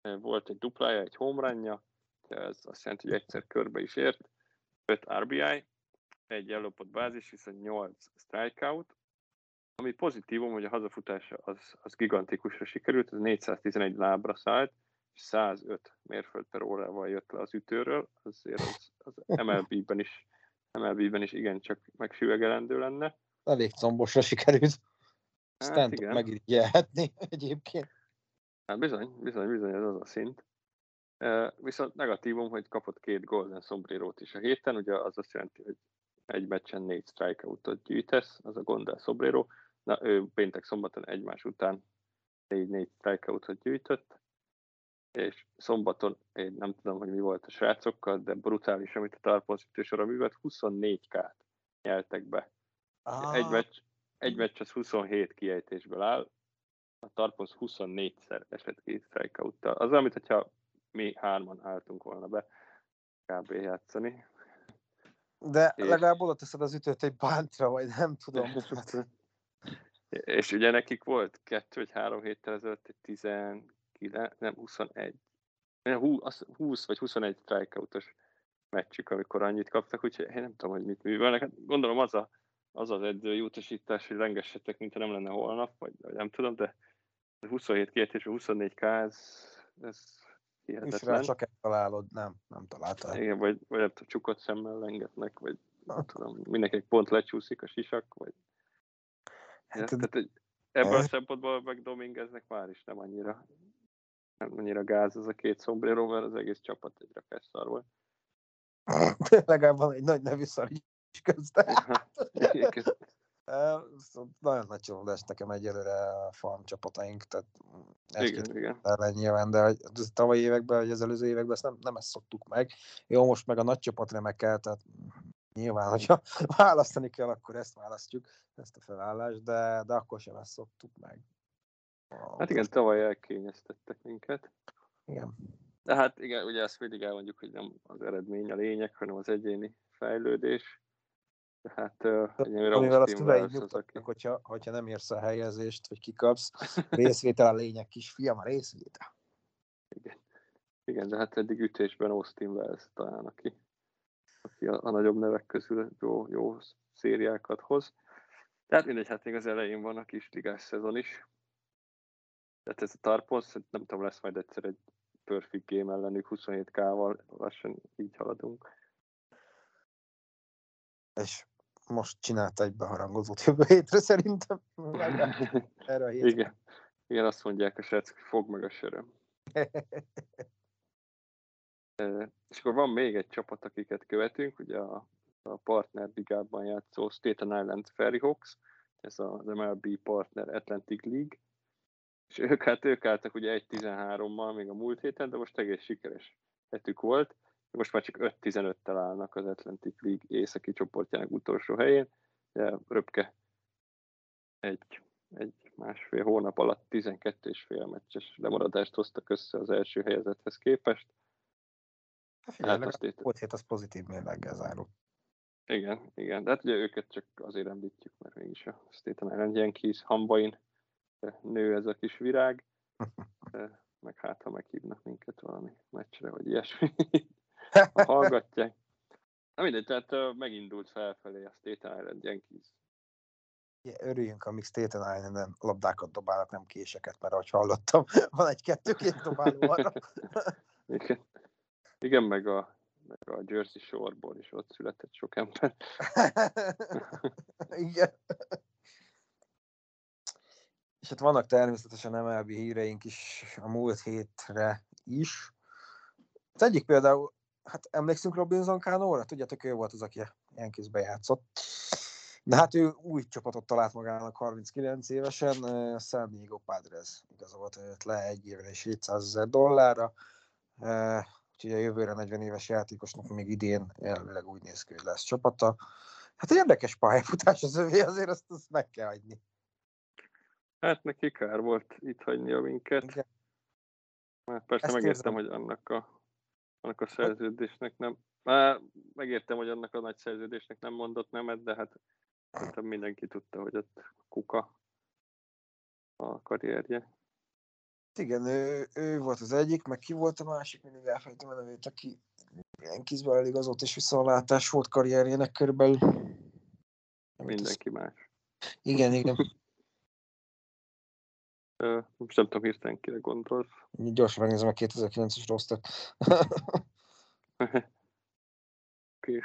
Volt egy duplája, egy home runja, ez azt jelenti, hogy egyszer körbe is ért, 5 RBI, egy ellopott bázis, viszont 8 strikeout, ami pozitívum, hogy a hazafutása az gigantikusra sikerült, ez 411 lábra szállt, és 105 mérföld per órával jött le az ütőről, azért az MLB-ben is igencsak megsüvegelendő lenne. Elég combosra sikerült. Stanton igen. megirigyelhetni egyébként. Hát bizony, ez az a szint. Viszont negatívum, hogy kapott 2 Golden Sombrerót is a héten, ugye az azt jelenti, hogy egy meccsen 4 strikeoutot gyűjtesz, az a Gondel Sombrero. Na, ő péntek szombaton egymás után 4 strikeoutot gyűjtött, és szombaton én nem tudom, hogy mi volt a srácokkal, de brutális, amit a Tarpons ütősora művelt, 24K-t nyeltek be. Egy meccs az 27 kiejtésből áll, a Tarpons 24-szer esett ki strikeouttal. Az olyan, mintha mi 3-an álltunk volna be kb. Játszani. De legalább oda teszed az ütőt egy bántra, vagy nem tudom. És ugye nekik volt 2 vagy 3 héttel ezelőtt egy 19, nem 21, 20 vagy 21 strikeoutos meccsük, amikor annyit kaptak, úgyhogy én nem tudom, hogy mit művelnek. Hát gondolom az edzői utasítás, hogy rengessetek, mintha nem lenne holnap, vagy nem tudom, de 27 kiejtés, 24K, ez hihetetlen. És csak eltalálod, nem találtál. Igen, vagy nem tudom, csukott szemmel lengetnek, vagy nem tudom, mindenkinek pont lecsúszik a sisak, vagy... Tehát ebből a szempontból meg Domingueznek már is nem annyira gáz az a 2 Sombrero, mert az egész csapat egy rakásszar volt. Legalább van egy nagy nevű szar is közte. Nagyon nagy csalódás nekem egyelőre a farm csapataink, tehát igen. Nyilván, de az tavalyi években, vagy az előző években ezt nem ezt szoktuk meg. Jó, most meg a nagy csapat remekel, tehát nyilván, hogyha választani kell, akkor ezt választjuk, ezt a felállást, de akkor sem ezt szoktuk meg. Hát igen, tavaly elkényeztettek minket. Igen. De hát igen, ugye ezt mindig elmondjuk, hogy nem az eredmény a lényeg, hanem az egyéni fejlődés. Tehát amivel a szüleid nyugtatnak, hogyha nem érsz a helyezést, vagy kikapsz, részvétel a lényeg, kisfiam, a részvétel. Igen, de hát eddig ütésben Austin Wells talán, aki a nagyobb nevek közül jó szériákat hoz. Tehát mindegy, hát még az elején van a kis ligás szezon is. Tehát ez a Tarpons, nem tudom, lesz majd egyszer egy perfect game ellenük 27K-val, lassan így haladunk. És most csinálta egy beharangozót jövő hétre szerintem. Erre a hétre. Igen, azt mondják a srácok, hogy fog meg a söröm. És akkor van még egy csapat, akiket követünk, ugye a partner ligában játszó Staten Island Ferry Hawks, ez az MLB Partner Atlantic League, és ők álltak ugye 1-13-mal még a múlt héten, de most egész sikeres hetük volt. Most már csak 5-15-tel állnak az Atlantic League északi csoportjának utolsó helyén. De röpke egy másfél hónap alatt 12,5 meccses lemaradást hoztak össze az első helyezetthez képest. Volt hét az pozitív mérleggel zárult. Igen, de hát ugye őket csak azért említjük, mert mégis a Staten Island Yankees hambain nő ez a kis virág, meg hát ha meghívnak minket valami meccsre, vagy ilyesmi, ha hallgatják. Na mindegy, tehát megindult felfelé a Staten Island Yankees. Örüljünk, amíg Staten Islanden labdákat dobálnak, nem késeket, mert ahogy hallottam, van egy-kettő-két dobáló arra. Igen, meg a Jersey Shore-ból is ott született sok ember. Igen. És hát vannak természetesen MLB híreink is a múlt hétre is. Az egyik például, hát emlékszünk Robinson Cano-ra? Tudjátok, ő volt az, aki Yankeesbe játszott. De hát ő új csapatot talált magának 39 évesen, San Diego Padres igazolt őt le egy évre és $700,000. Úgyhogy a jövőre 40 éves játékosnak még idén elvileg úgy néz ki, hogy lesz csapata. Hát érdekes pályafutás az övé, azért azt meg kell hagyni. Hát neki kár volt itt hagynia minket. Igen. Már persze ezt megértem, hogy annak a szerződésnek nem... Megértem, hogy annak a nagy szerződésnek nem mondott nemet, de hát szerintem mindenki tudta, hogy ott kuka a karrierje. Igen, ő volt az egyik, meg ki volt a másik, mindig elfelejtem a nevét, aki Yankeesben elég azóta is visszalátás volt karrierjének körülbelül. Mindenki más. Igen. Most nem tudom hirtelen kire gondolsz. Gyorsan megnézem a 2009-es rostert. Oké.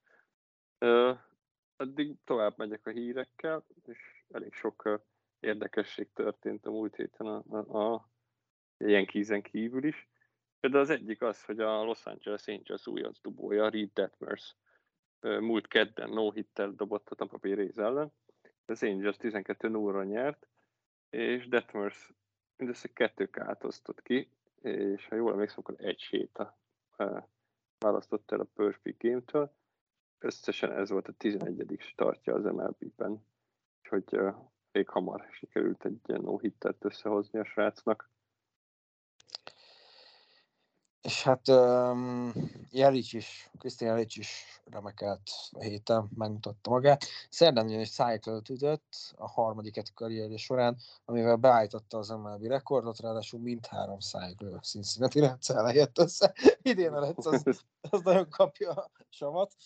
Addig tovább megyek a hírekkel, és elég sok érdekesség történt a múlt héten a Yankeesen kívül is. Például az egyik az, hogy a Los Angeles Angels újonc dubója, Reed Detmers múlt kedden no-hittel dobott a Tampa Bay Rays ellen. Az Angels 12-0-ra nyert, és Detmers mindössze 2K-t osztott ki, és ha jól emlékszem, akkor egy séta választott el a Perfect Game-től. Összesen ez volt a 11. startja az MLB-ben, úgyhogy elég hamar sikerült egy ilyen no-hittert összehozni a srácnak. És hát Christian Yelich is remekelt a héten, megmutatta magát. Szerdán ugyanis cycle-t ütött a harmadiket karrierje során, amivel beállította az MLB rekordot, ráadásul mindhárom cycle Cincinnati Reds-el jött össze. Idén a Reds az nagyon kapja a savat.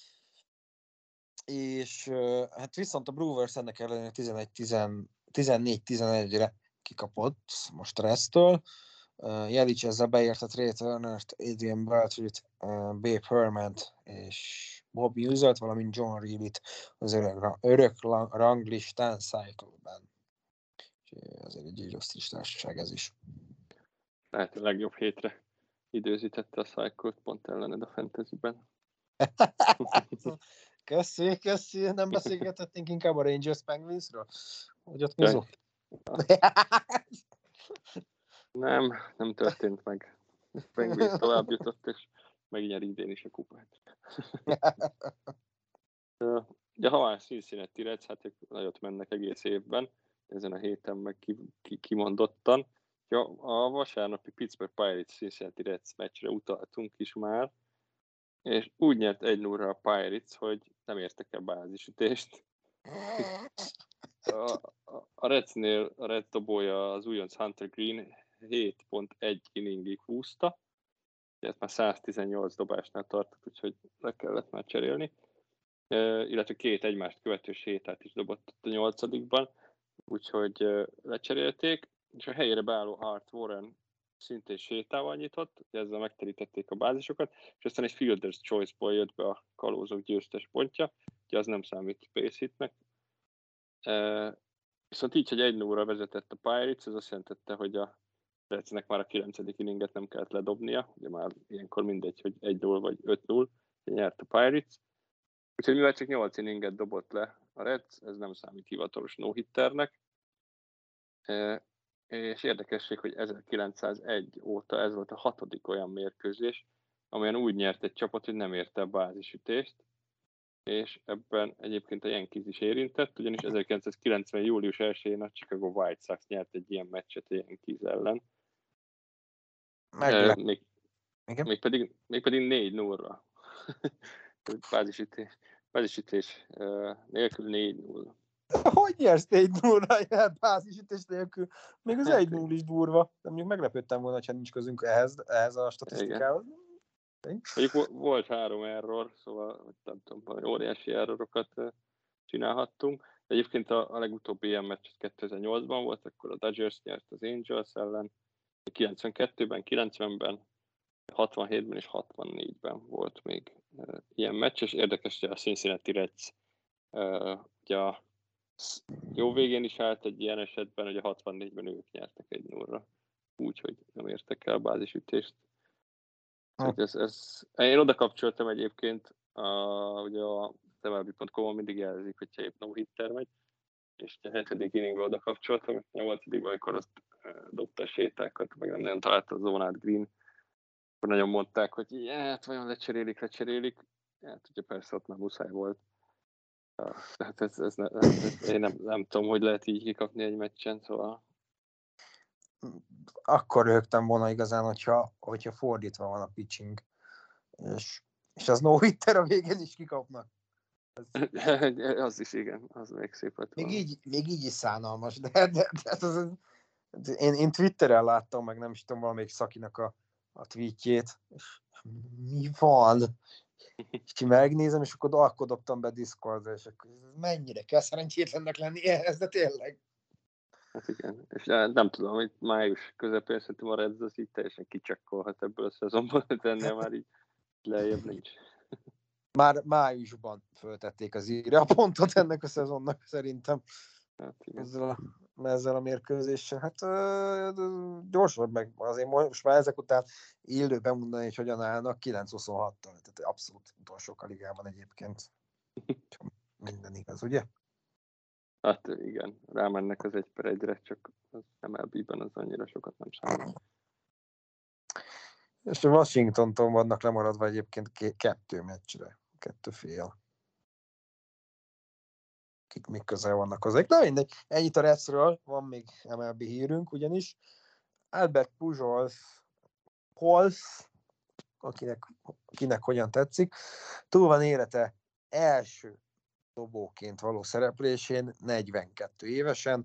És hát viszont a Brewers ennek ellenére 14-11-re kikapott most a Reds-től. Yelich ezzel beérte Trey Turnert, Adrian Beltre-t, Babe Hermant és Bob Uselt, valamint John Reillyt az örök ranglistán cycle-ben. Azért egy illusztris társaság ez is. Lehet a legjobb hétre időzítette a cycle-t pont ellened a fantasyben. Köszi, nem beszélgetettünk inkább a Rangers Penguinsről? Hogy ott mozog? Nem történt meg. Penguins tovább jutott, és megnyer idén is a kupát. De ha már Cincinnati Reds, hát ők nagyot mennek egész évben, ezen a héten meg kimondottan. Ja, a vasárnapi Pittsburgh Pirates Cincinnati Reds meccsre utaltunk is már, és úgy nyert 1-0-ra a Pirates, hogy nem értek el bázisütést. A Redsnél a Reds dobója az újonc Hunter Green 7.1 inningig húzta, ezt már 118 dobásnál tartott, úgyhogy le kellett már cserélni. Illetve 2 egymást követő sétát is dobott a 8-ban, úgyhogy lecserélték, és a helyére beálló Art Warren szintén sétával nyitott, ezzel megterítették a bázisokat, és aztán egy Fielder's Choice-ból jött be a kalózok győztes pontja, ugye az nem számít base hitnek. Viszont így, hogy 1-0-ra vezetett a Pirates, ez azt jelentette, hogy a Redsnek már a 9. inninget nem kellett ledobnia, ugye már ilyenkor mindegy, hogy 1-0 vagy 5-0, nyert a Pirates. Úgyhogy mivel csak 8 inninget dobott le a Reds, ez nem számít hivatalos no-hitternek. És érdekesség, hogy 1901 óta ez volt a 6. olyan mérkőzés, amelyen úgy nyert egy csapat, hogy nem érte a bázisütést, és ebben egyébként a Yankees is érintett, ugyanis 1990. július 1-én a Chicago White Sox nyert egy ilyen meccset a Yankees ellen. Mégpedig 4-0-ra. Bázisütés nélkül 4-0. Hogy nyersz 4-0-ra bázisütés nélkül? Még az 1-0 is durva. De mondjuk meglepődtem volna, ha nincs közünk ehhez a statisztikához. Mondjuk volt 3 error, szóval nem tudom, óriási errorokat csinálhattunk. De egyébként a legutóbbi ilyen meccs 2008-ban volt, akkor a Dodgers nyert az Angels ellen, 92-ben, 90-ben, 67-ben és 64-ben volt még ilyen meccs, és érdekes, hogy a Cincinnati Reds ugye a jó végén is állt egy ilyen esetben, hogy a 64-ben ők nyertek 1-0-ra, úgyhogy nem értek el bázisütést. Én oda kapcsoltam egyébként, ugye a MLB.com-on mindig jelzik, hogyha épp no-hitter megy, és a 7. inningbe oda kapcsoltam, a 8. amikor azt dobta a sétákat, meg nem nagyon találta a zónát Green, akkor nagyon mondták, hogy hát vajon lecserélik, hát ugye persze ott már muszáj volt. Tehát én nem tudom, hogy lehet így kikapni egy meccsen, szóval... Akkor rögtem volna igazán, hogyha fordítva van a pitching, és az no-hitter a végén is kikapnak. Az is igen, az még szép lett volna. Még így is szánalmas, de Én Twitteren láttam, meg nem is tudom, valamelyik Szakinak a tweetjét, és mi van? És megnézem, és akkor dobtam be Discordra, és akkor mennyire kell szerencsétlennek lenni ehhez, de tényleg. Hát igen, és nem tudom, hogy május közepén szerintem a Reds az így teljesen kicsekkolhat ebből a szezonból, de ennél már így lejjebb nincs. Már májusban föltették az írja a pontot ennek a szezonnak szerintem. Hát igen. Ezzel a mérkőzéssel. Hát gyorsan meg azért most már ezek után élőben mondani, hogy hogyan állnak 9-26-tal. Tehát abszolút utolsók a ligában egyébként. Minden igaz, ugye? Hát igen, rámennek az 1-1-re, csak az MLB-ben az annyira sokat nem számít. És a Washingtontól vannak lemaradva egyébként 2 meccsre, 2 fél. Kik még közel vannak hozzá. Na mindegy, ennyit a Redsről, van még MLB hírünk ugyanis. Albert Pujols, akinek hogyan tetszik, túl van élete első dobóként való szereplésén, 42 évesen.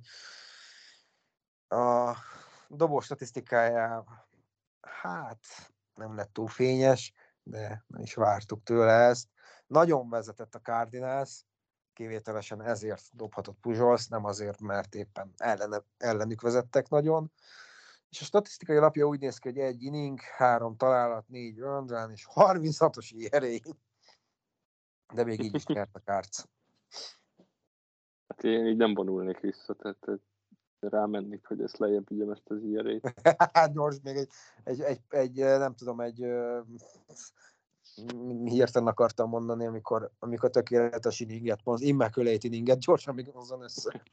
A dobó statisztikája hát nem lett túl fényes, de nem is vártuk tőle ezt. Nagyon vezetett a Cardinals, kivételesen ezért dobhatott Pujols, nem azért, mert éppen ellenük vezettek nagyon. És a statisztikai lapja úgy néz ki, hogy 1 inning, 3 találat, 4 earned run és 36-os ERA. De még így is nyert a Cards. Hát én így nem vonulnék vissza, tehát rámennék, hogy ezt lejjebb vigyem ezt az ERA-t. Hát gyors, még egy nem tudom, hirtelen akartam mondani, amikor tökéletes inninget, az immaculate inninget gyorsan még hozzon össze.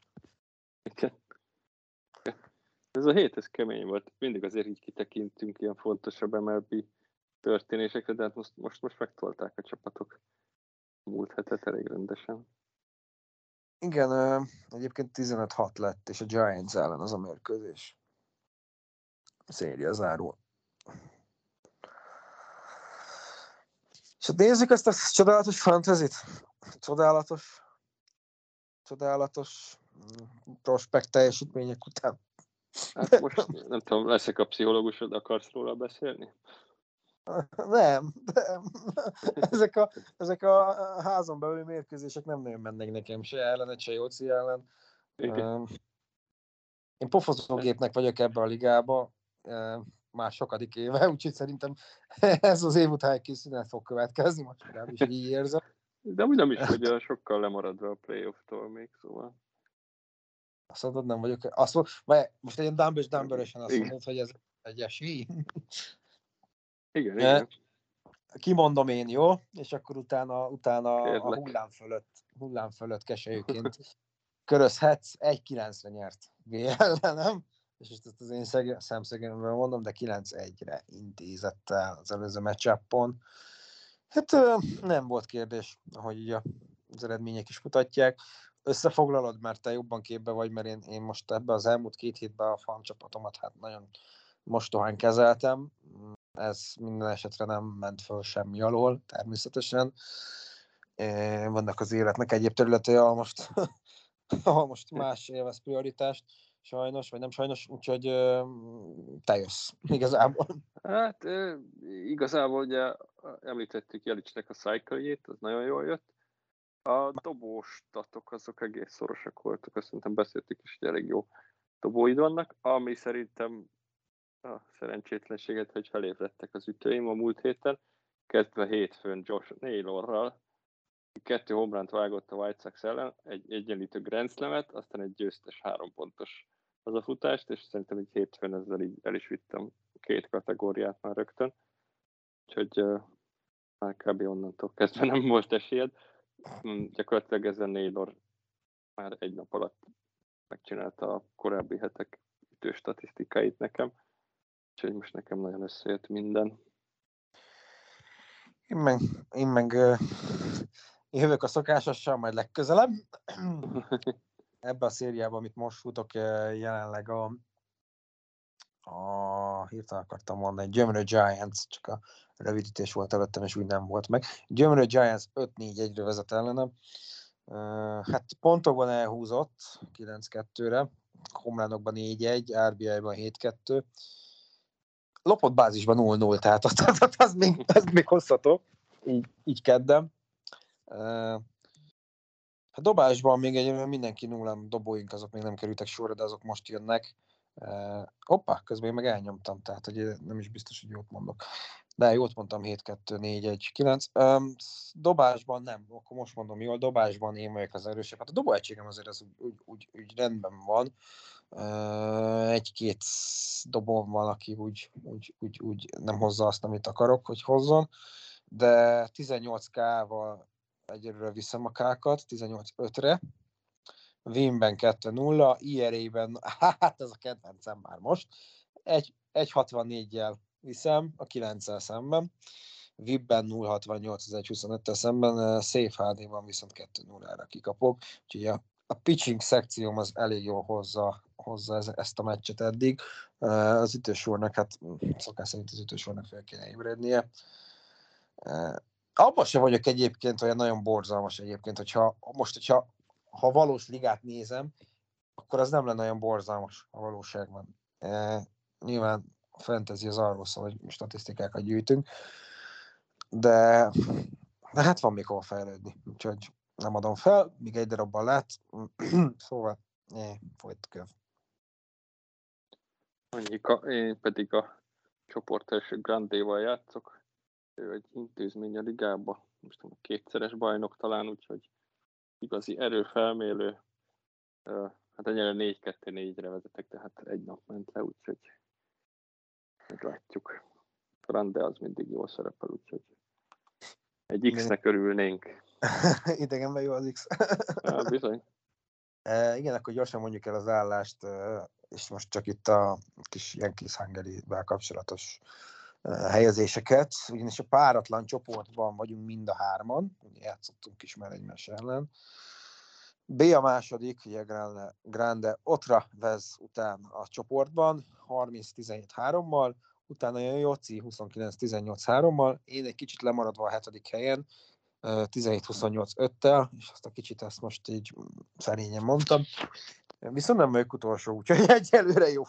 Ez a hét, ez kemény volt. Mindig azért így kitekintünk ilyen fontosabb MLB történésekre, de hát most megtolták a csapatok múlt hetet elég rendesen. Igen, egyébként 15-6 lett, és a Giants ellen az a mérkőzés. Széria záró. És hát nézzük ezt a csodálatos fantasyt. Csodálatos prospekt teljesítmények után. Hát most nem tudom, leszek a pszichológusod, akarsz róla beszélni? Nem. Ezek a házon belüli mérkőzések nem nagyon mennek nekem, se ellen, se Jóci ellen. Én pofozógépnek vagyok ebbe a ligába, már sokadik éve, úgyhogy szerintem ez az év után egy kis szünet fog következni, most legalábbis így érzem. De úgy nem is, hogy sokkal lemaradva a playoff-tól még, szóval. Azt mondod, nem vagyok. Most egy dumbbell-ösen azt mondod, hogy ez egy esély. Igen. Kimondom én, jó? És akkor utána Kérlek. a hullám fölött keselyőként körözhetsz. 1-9-re nyert VL-re, nem? És ezt az én szemszögemben mondom, de 9-1-re intézett el az előző match-upon. Hát nem volt kérdés, ahogy így az eredmények is mutatják. Összefoglalod, mert te jobban képbe vagy, mert én most ebben az elmúlt 2 hétben a farmcsapatomat hát nagyon mostohán kezeltem. Ez minden esetre nem ment föl semmi alól, természetesen. Vannak az életnek egyéb területei, ahol most más élvez prioritást, sajnos, vagy nem sajnos, úgyhogy te jössz igazából. Hát igazából ugye említettük Jelicsnek a cycle-jét, az nagyon jól jött. A dobóstatok azok egész szorosak voltak, azt szerintem beszéltük is, hogy elég jó dobóid vannak, ami szerintem a szerencsétlenséget, hogy felébredtek az ütőim a múlt héten, kezdve hétfőn Josh Naylorral, 2 home runt vágott a White Sox ellen, egy egyenlítő Grand Slamet, aztán egy győztes 3 pontos hazafutást, és szerintem egy hétfőn ezzel így el is vittem 2 kategóriát már rögtön, úgyhogy már kb. Onnantól kezdve nem volt esélyed. Gyakorlatilag ezen Naylor már 1 nap alatt megcsinálta a korábbi hetek ütő statisztikáit nekem, úgyhogy most nekem nagyon összejött minden. Én meg jövök a szokásossal, majd legközelebb. Ebben a szériában, amit most futok, jelenleg hirtelen akartam mondani, Gyömrő Giants, csak a rövidítés volt előttem, és úgy nem volt meg. Gyömrő Giants 5-4-1-re vezet ellenem. Hát pontokban elhúzott 9-2-re, homlánokban 4-1, RBI-ban 7-2. Lopott bázisban 0-0, tehát az még hozható, így kedden. A dobásban még mindenki nullán, dobóink azok még nem kerültek sorra, de azok most jönnek. Hoppá, közben én meg elnyomtam, tehát hogy nem is biztos, hogy jót mondok. De jót mondtam, 7-2-4-1-9. Dobásban nem, akkor most mondom jól, dobásban én vagyok az erősebb. Hát a dobóegységem azért az úgy rendben van. Egy-két dobom van, aki úgy nem hozza azt, amit akarok, hogy hozzon. De 18K-val egyelőre viszem a K-kat, 18-5-re. Win-ben 2-0, IRA-ben, hát ez a kedvencem már most, 1.64-jel viszem a 9-el szemben, VIP-ben 0.68 az 1.25-tel szemben, Safe HD-ban viszont 2-0-ra kikapok, úgyhogy a pitching szekcióm az elég jól hozza ezt a meccset eddig. Az ütősornak, hát szokás szerint az ütősornak fel kéne ébrednie. Abban sem vagyok egyébként olyan nagyon borzalmas egyébként, hogyha valós ligát nézem, akkor az nem lenne olyan borzalmas a valóságban. Nyilván a fantasy az arról szól, hogy statisztikákat gyűjtünk, de hát van még hol fejlődni, úgyhogy nem adom fel, míg egy darabban lát, szóval folyt köv. Én pedig a csoport első Grandéval játszok. Ő egy intézmény a ligában, most a 2-szeres bajnok talán, úgyhogy igazi erőfelmérő. Hát ennyire 4-2-4-re vezetek, tehát egy nap ment le, úgyhogy meglátjuk. Grande az mindig jól szerepel, úgyhogy egy X-nek örülnénk. Idegenben jó az X. Bizony. Igen, akkor gyorsan mondjuk el az állást, és most csak itt a kis Yankees Hungary-vel kapcsolatos helyezéseket, ugyanis a páratlan csoportban vagyunk mind a hárman, játszottunk is már egymás ellen. B a második, ugye Grande Otra Vez után a csoportban, 30-17-3-mal, utána jön Jóci 29-18-3-mal, én egy kicsit lemaradva a 7. helyen, 17-28-5-tel, és azt a kicsit ezt most így szerényen mondtam. Viszont nem vagyok utolsó, úgyhogy egyelőre jó.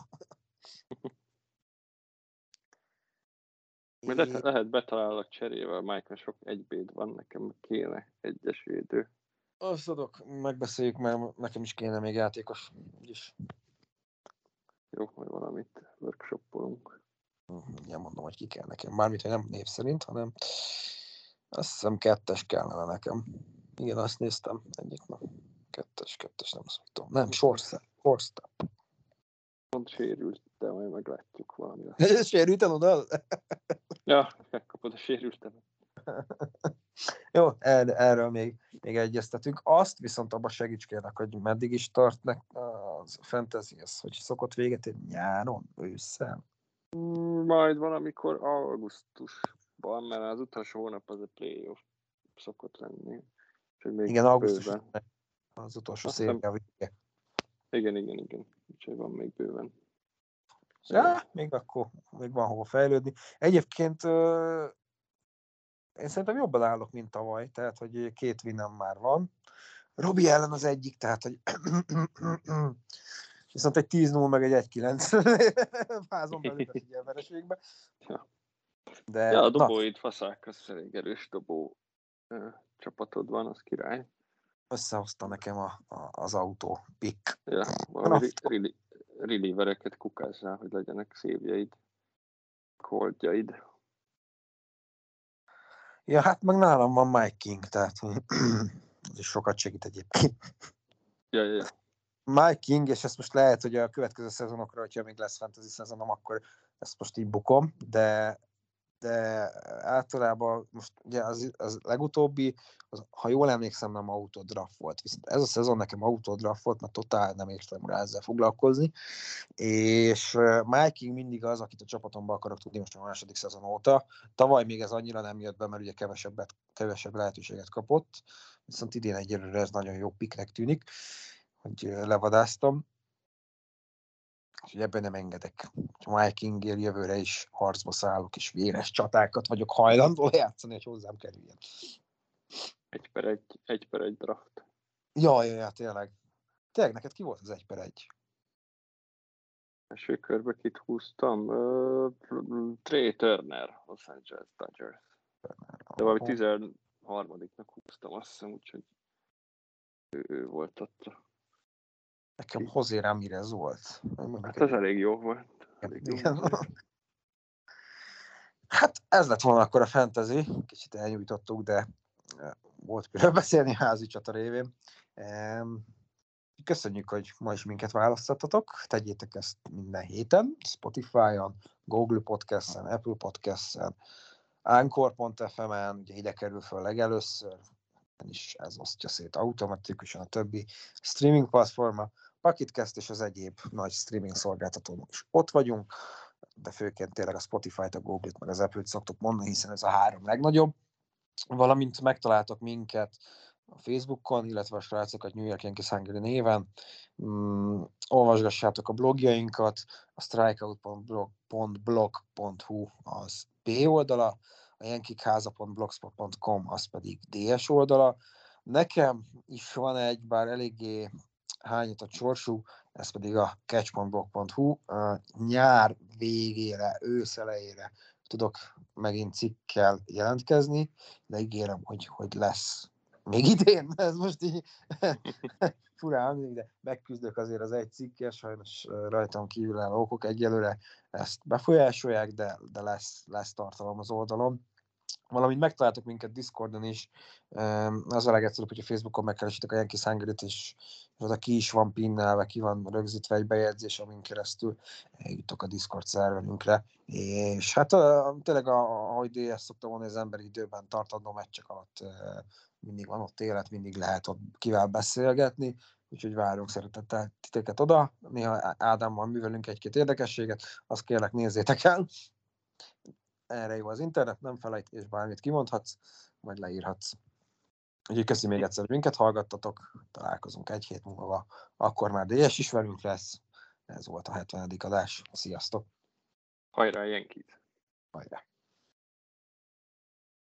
Lehet betalálok cserével, Michael sok egybéd van, nekem kéne egyes védő. Azt adok, megbeszéljük, mert nekem is kéne még játékos. Úgyis. Jó, majd valamit workshoppolunk. Igen, mondom, hogy ki kell nekem. Mármint, hogy nem név szerint, hanem azt hiszem 2-es kellene nekem. Igen, azt néztem egyik nap. 2-es nem szoktam. Nem, shortstop. Pont sérült, de majd meglátjuk valamire. Sérülten oda? Ja, megkapod a sérültemet. Jó, erről még egyeztetünk. Azt viszont abban segíts kérlek, hogy meddig is tart a fantasy, az, hogy szokott véget érni nyáron, ősszel? Majd valamikor augusztusban, mert az utolsó hónap az a playoff szokott lenni. Igen, augusztus az utolsó széria vége. Igen. Úgyhogy van még bőven. Ja, még van hova fejlődni. Egyébként én szerintem jobban állok, mint tavaly, tehát, hogy 2 winem már van. Robi ellen az egyik, tehát, hogy viszont egy 10-0 meg egy 1-9 házon belül a figyelmerességbe. De a dobóid faszák, az elég erős dobó csapatod van, az király. Összehozta nekem az autó pick. Ja, valami relievereket kukázzál, hogy legyenek szívjeid, holdjaid. Ja, hát meg nálam van Mike King, tehát az is sokat segít egyébként. Ja. Mike King, és ezt most lehet, hogy a következő szezonokra, hogyha még lesz fantasy szezonom, akkor ezt most így bukom, de általában most ugye az legutóbbi, ha jól emlékszem, nem autodraft volt. Viszont ez a szezon nekem autodraft volt, mert totál nem értem rá ezzel foglalkozni. És Mike King mindig az, akit a csapatomban akarok tudni most a második szezon óta. Tavaly még ez annyira nem jött be, mert ugye kevesebb lehetőséget kapott. Viszont idén egyelőre ez nagyon jó picknek tűnik, hogy levadáztam. Úgyhogy ebben nem engedek. Mike Kingért jövőre is harcba szállok, és véres csatákat vagyok hajlandó lejátszani, hogy hozzám kerüljen. 1/1 draft. Ja, tényleg. Tényleg, neked ki volt az 1/1? Első körbe kit húztam? Trey Turner, Los Angeles Dodgers. De valami 13-nak húztam, azt hiszem, úgyhogy ő volt ott. Nekem José Ramírez volt. Hát ez elég jó volt. Igen. Hát ez lett volna akkor a fantasy. Kicsit elnyújtottuk, de volt miről beszélni házi csata révén. Köszönjük, hogy ma is minket választottatok. Tegyétek ezt minden héten. Spotify-on, Google Podcast-en, Apple Podcast-en, Anchor.fm-en, ugye ide kerül föl legelőször, és ez osztja szét automatikusan a többi streaming platforma. Pakitcast és az egyéb nagy streaming szolgáltatón is ott vagyunk, de főként tényleg a Spotify-t, a Google-t, meg az Apple-t szoktuk mondani, hiszen ez a 3 legnagyobb. Valamint megtaláltok minket a Facebookon, illetve a srácokat New York Yankees Hungary néven. Olvasgassátok a blogjainkat, a strikeout.blog.hu az B oldala, a yankeekháza.blogspot.com az pedig DS oldala. Nekem is van egy, bár eléggé hányat a sorsú, ez pedig a catch.blog.hu. Nyár végére, ősz elejére tudok megint cikkkel jelentkezni, de ígérem, hogy lesz még idén. Ez most így furán, de megküzdök azért az egy cikkkel, sajnos rajtam kívülálló okok egyelőre ezt befolyásolják, de lesz tartalom az oldalon. Valamint megtaláltok minket Discordon is, az a legegyszerűbb, hogy a Facebookon megkeresitek a Yankees Hungary-t, és oda ki is van pinnelve, ki van rögzítve egy bejegyzés, amin keresztül jutok a Discord szerverünkre. És hát tényleg, ahogy DS szoktam mondani, az emberi időben tartandó meccsek alatt mindig van ott élet, mindig lehet ott kivel beszélgetni, úgyhogy várunk szeretettel titeket oda. Néha Ádámmal művelünk egy-két érdekességet, azt kérlek nézzétek el. Erre jó az internet, nem felejt, és bármit kimondhatsz, vagy leírhatsz. Úgyhogy köszönöm még egyszer, hogy minket hallgattatok, találkozunk egy hét múlva, akkor már DS is velünk lesz. Ez volt a 70. adás. Sziasztok! Hajrá, Yankees! Hajrá!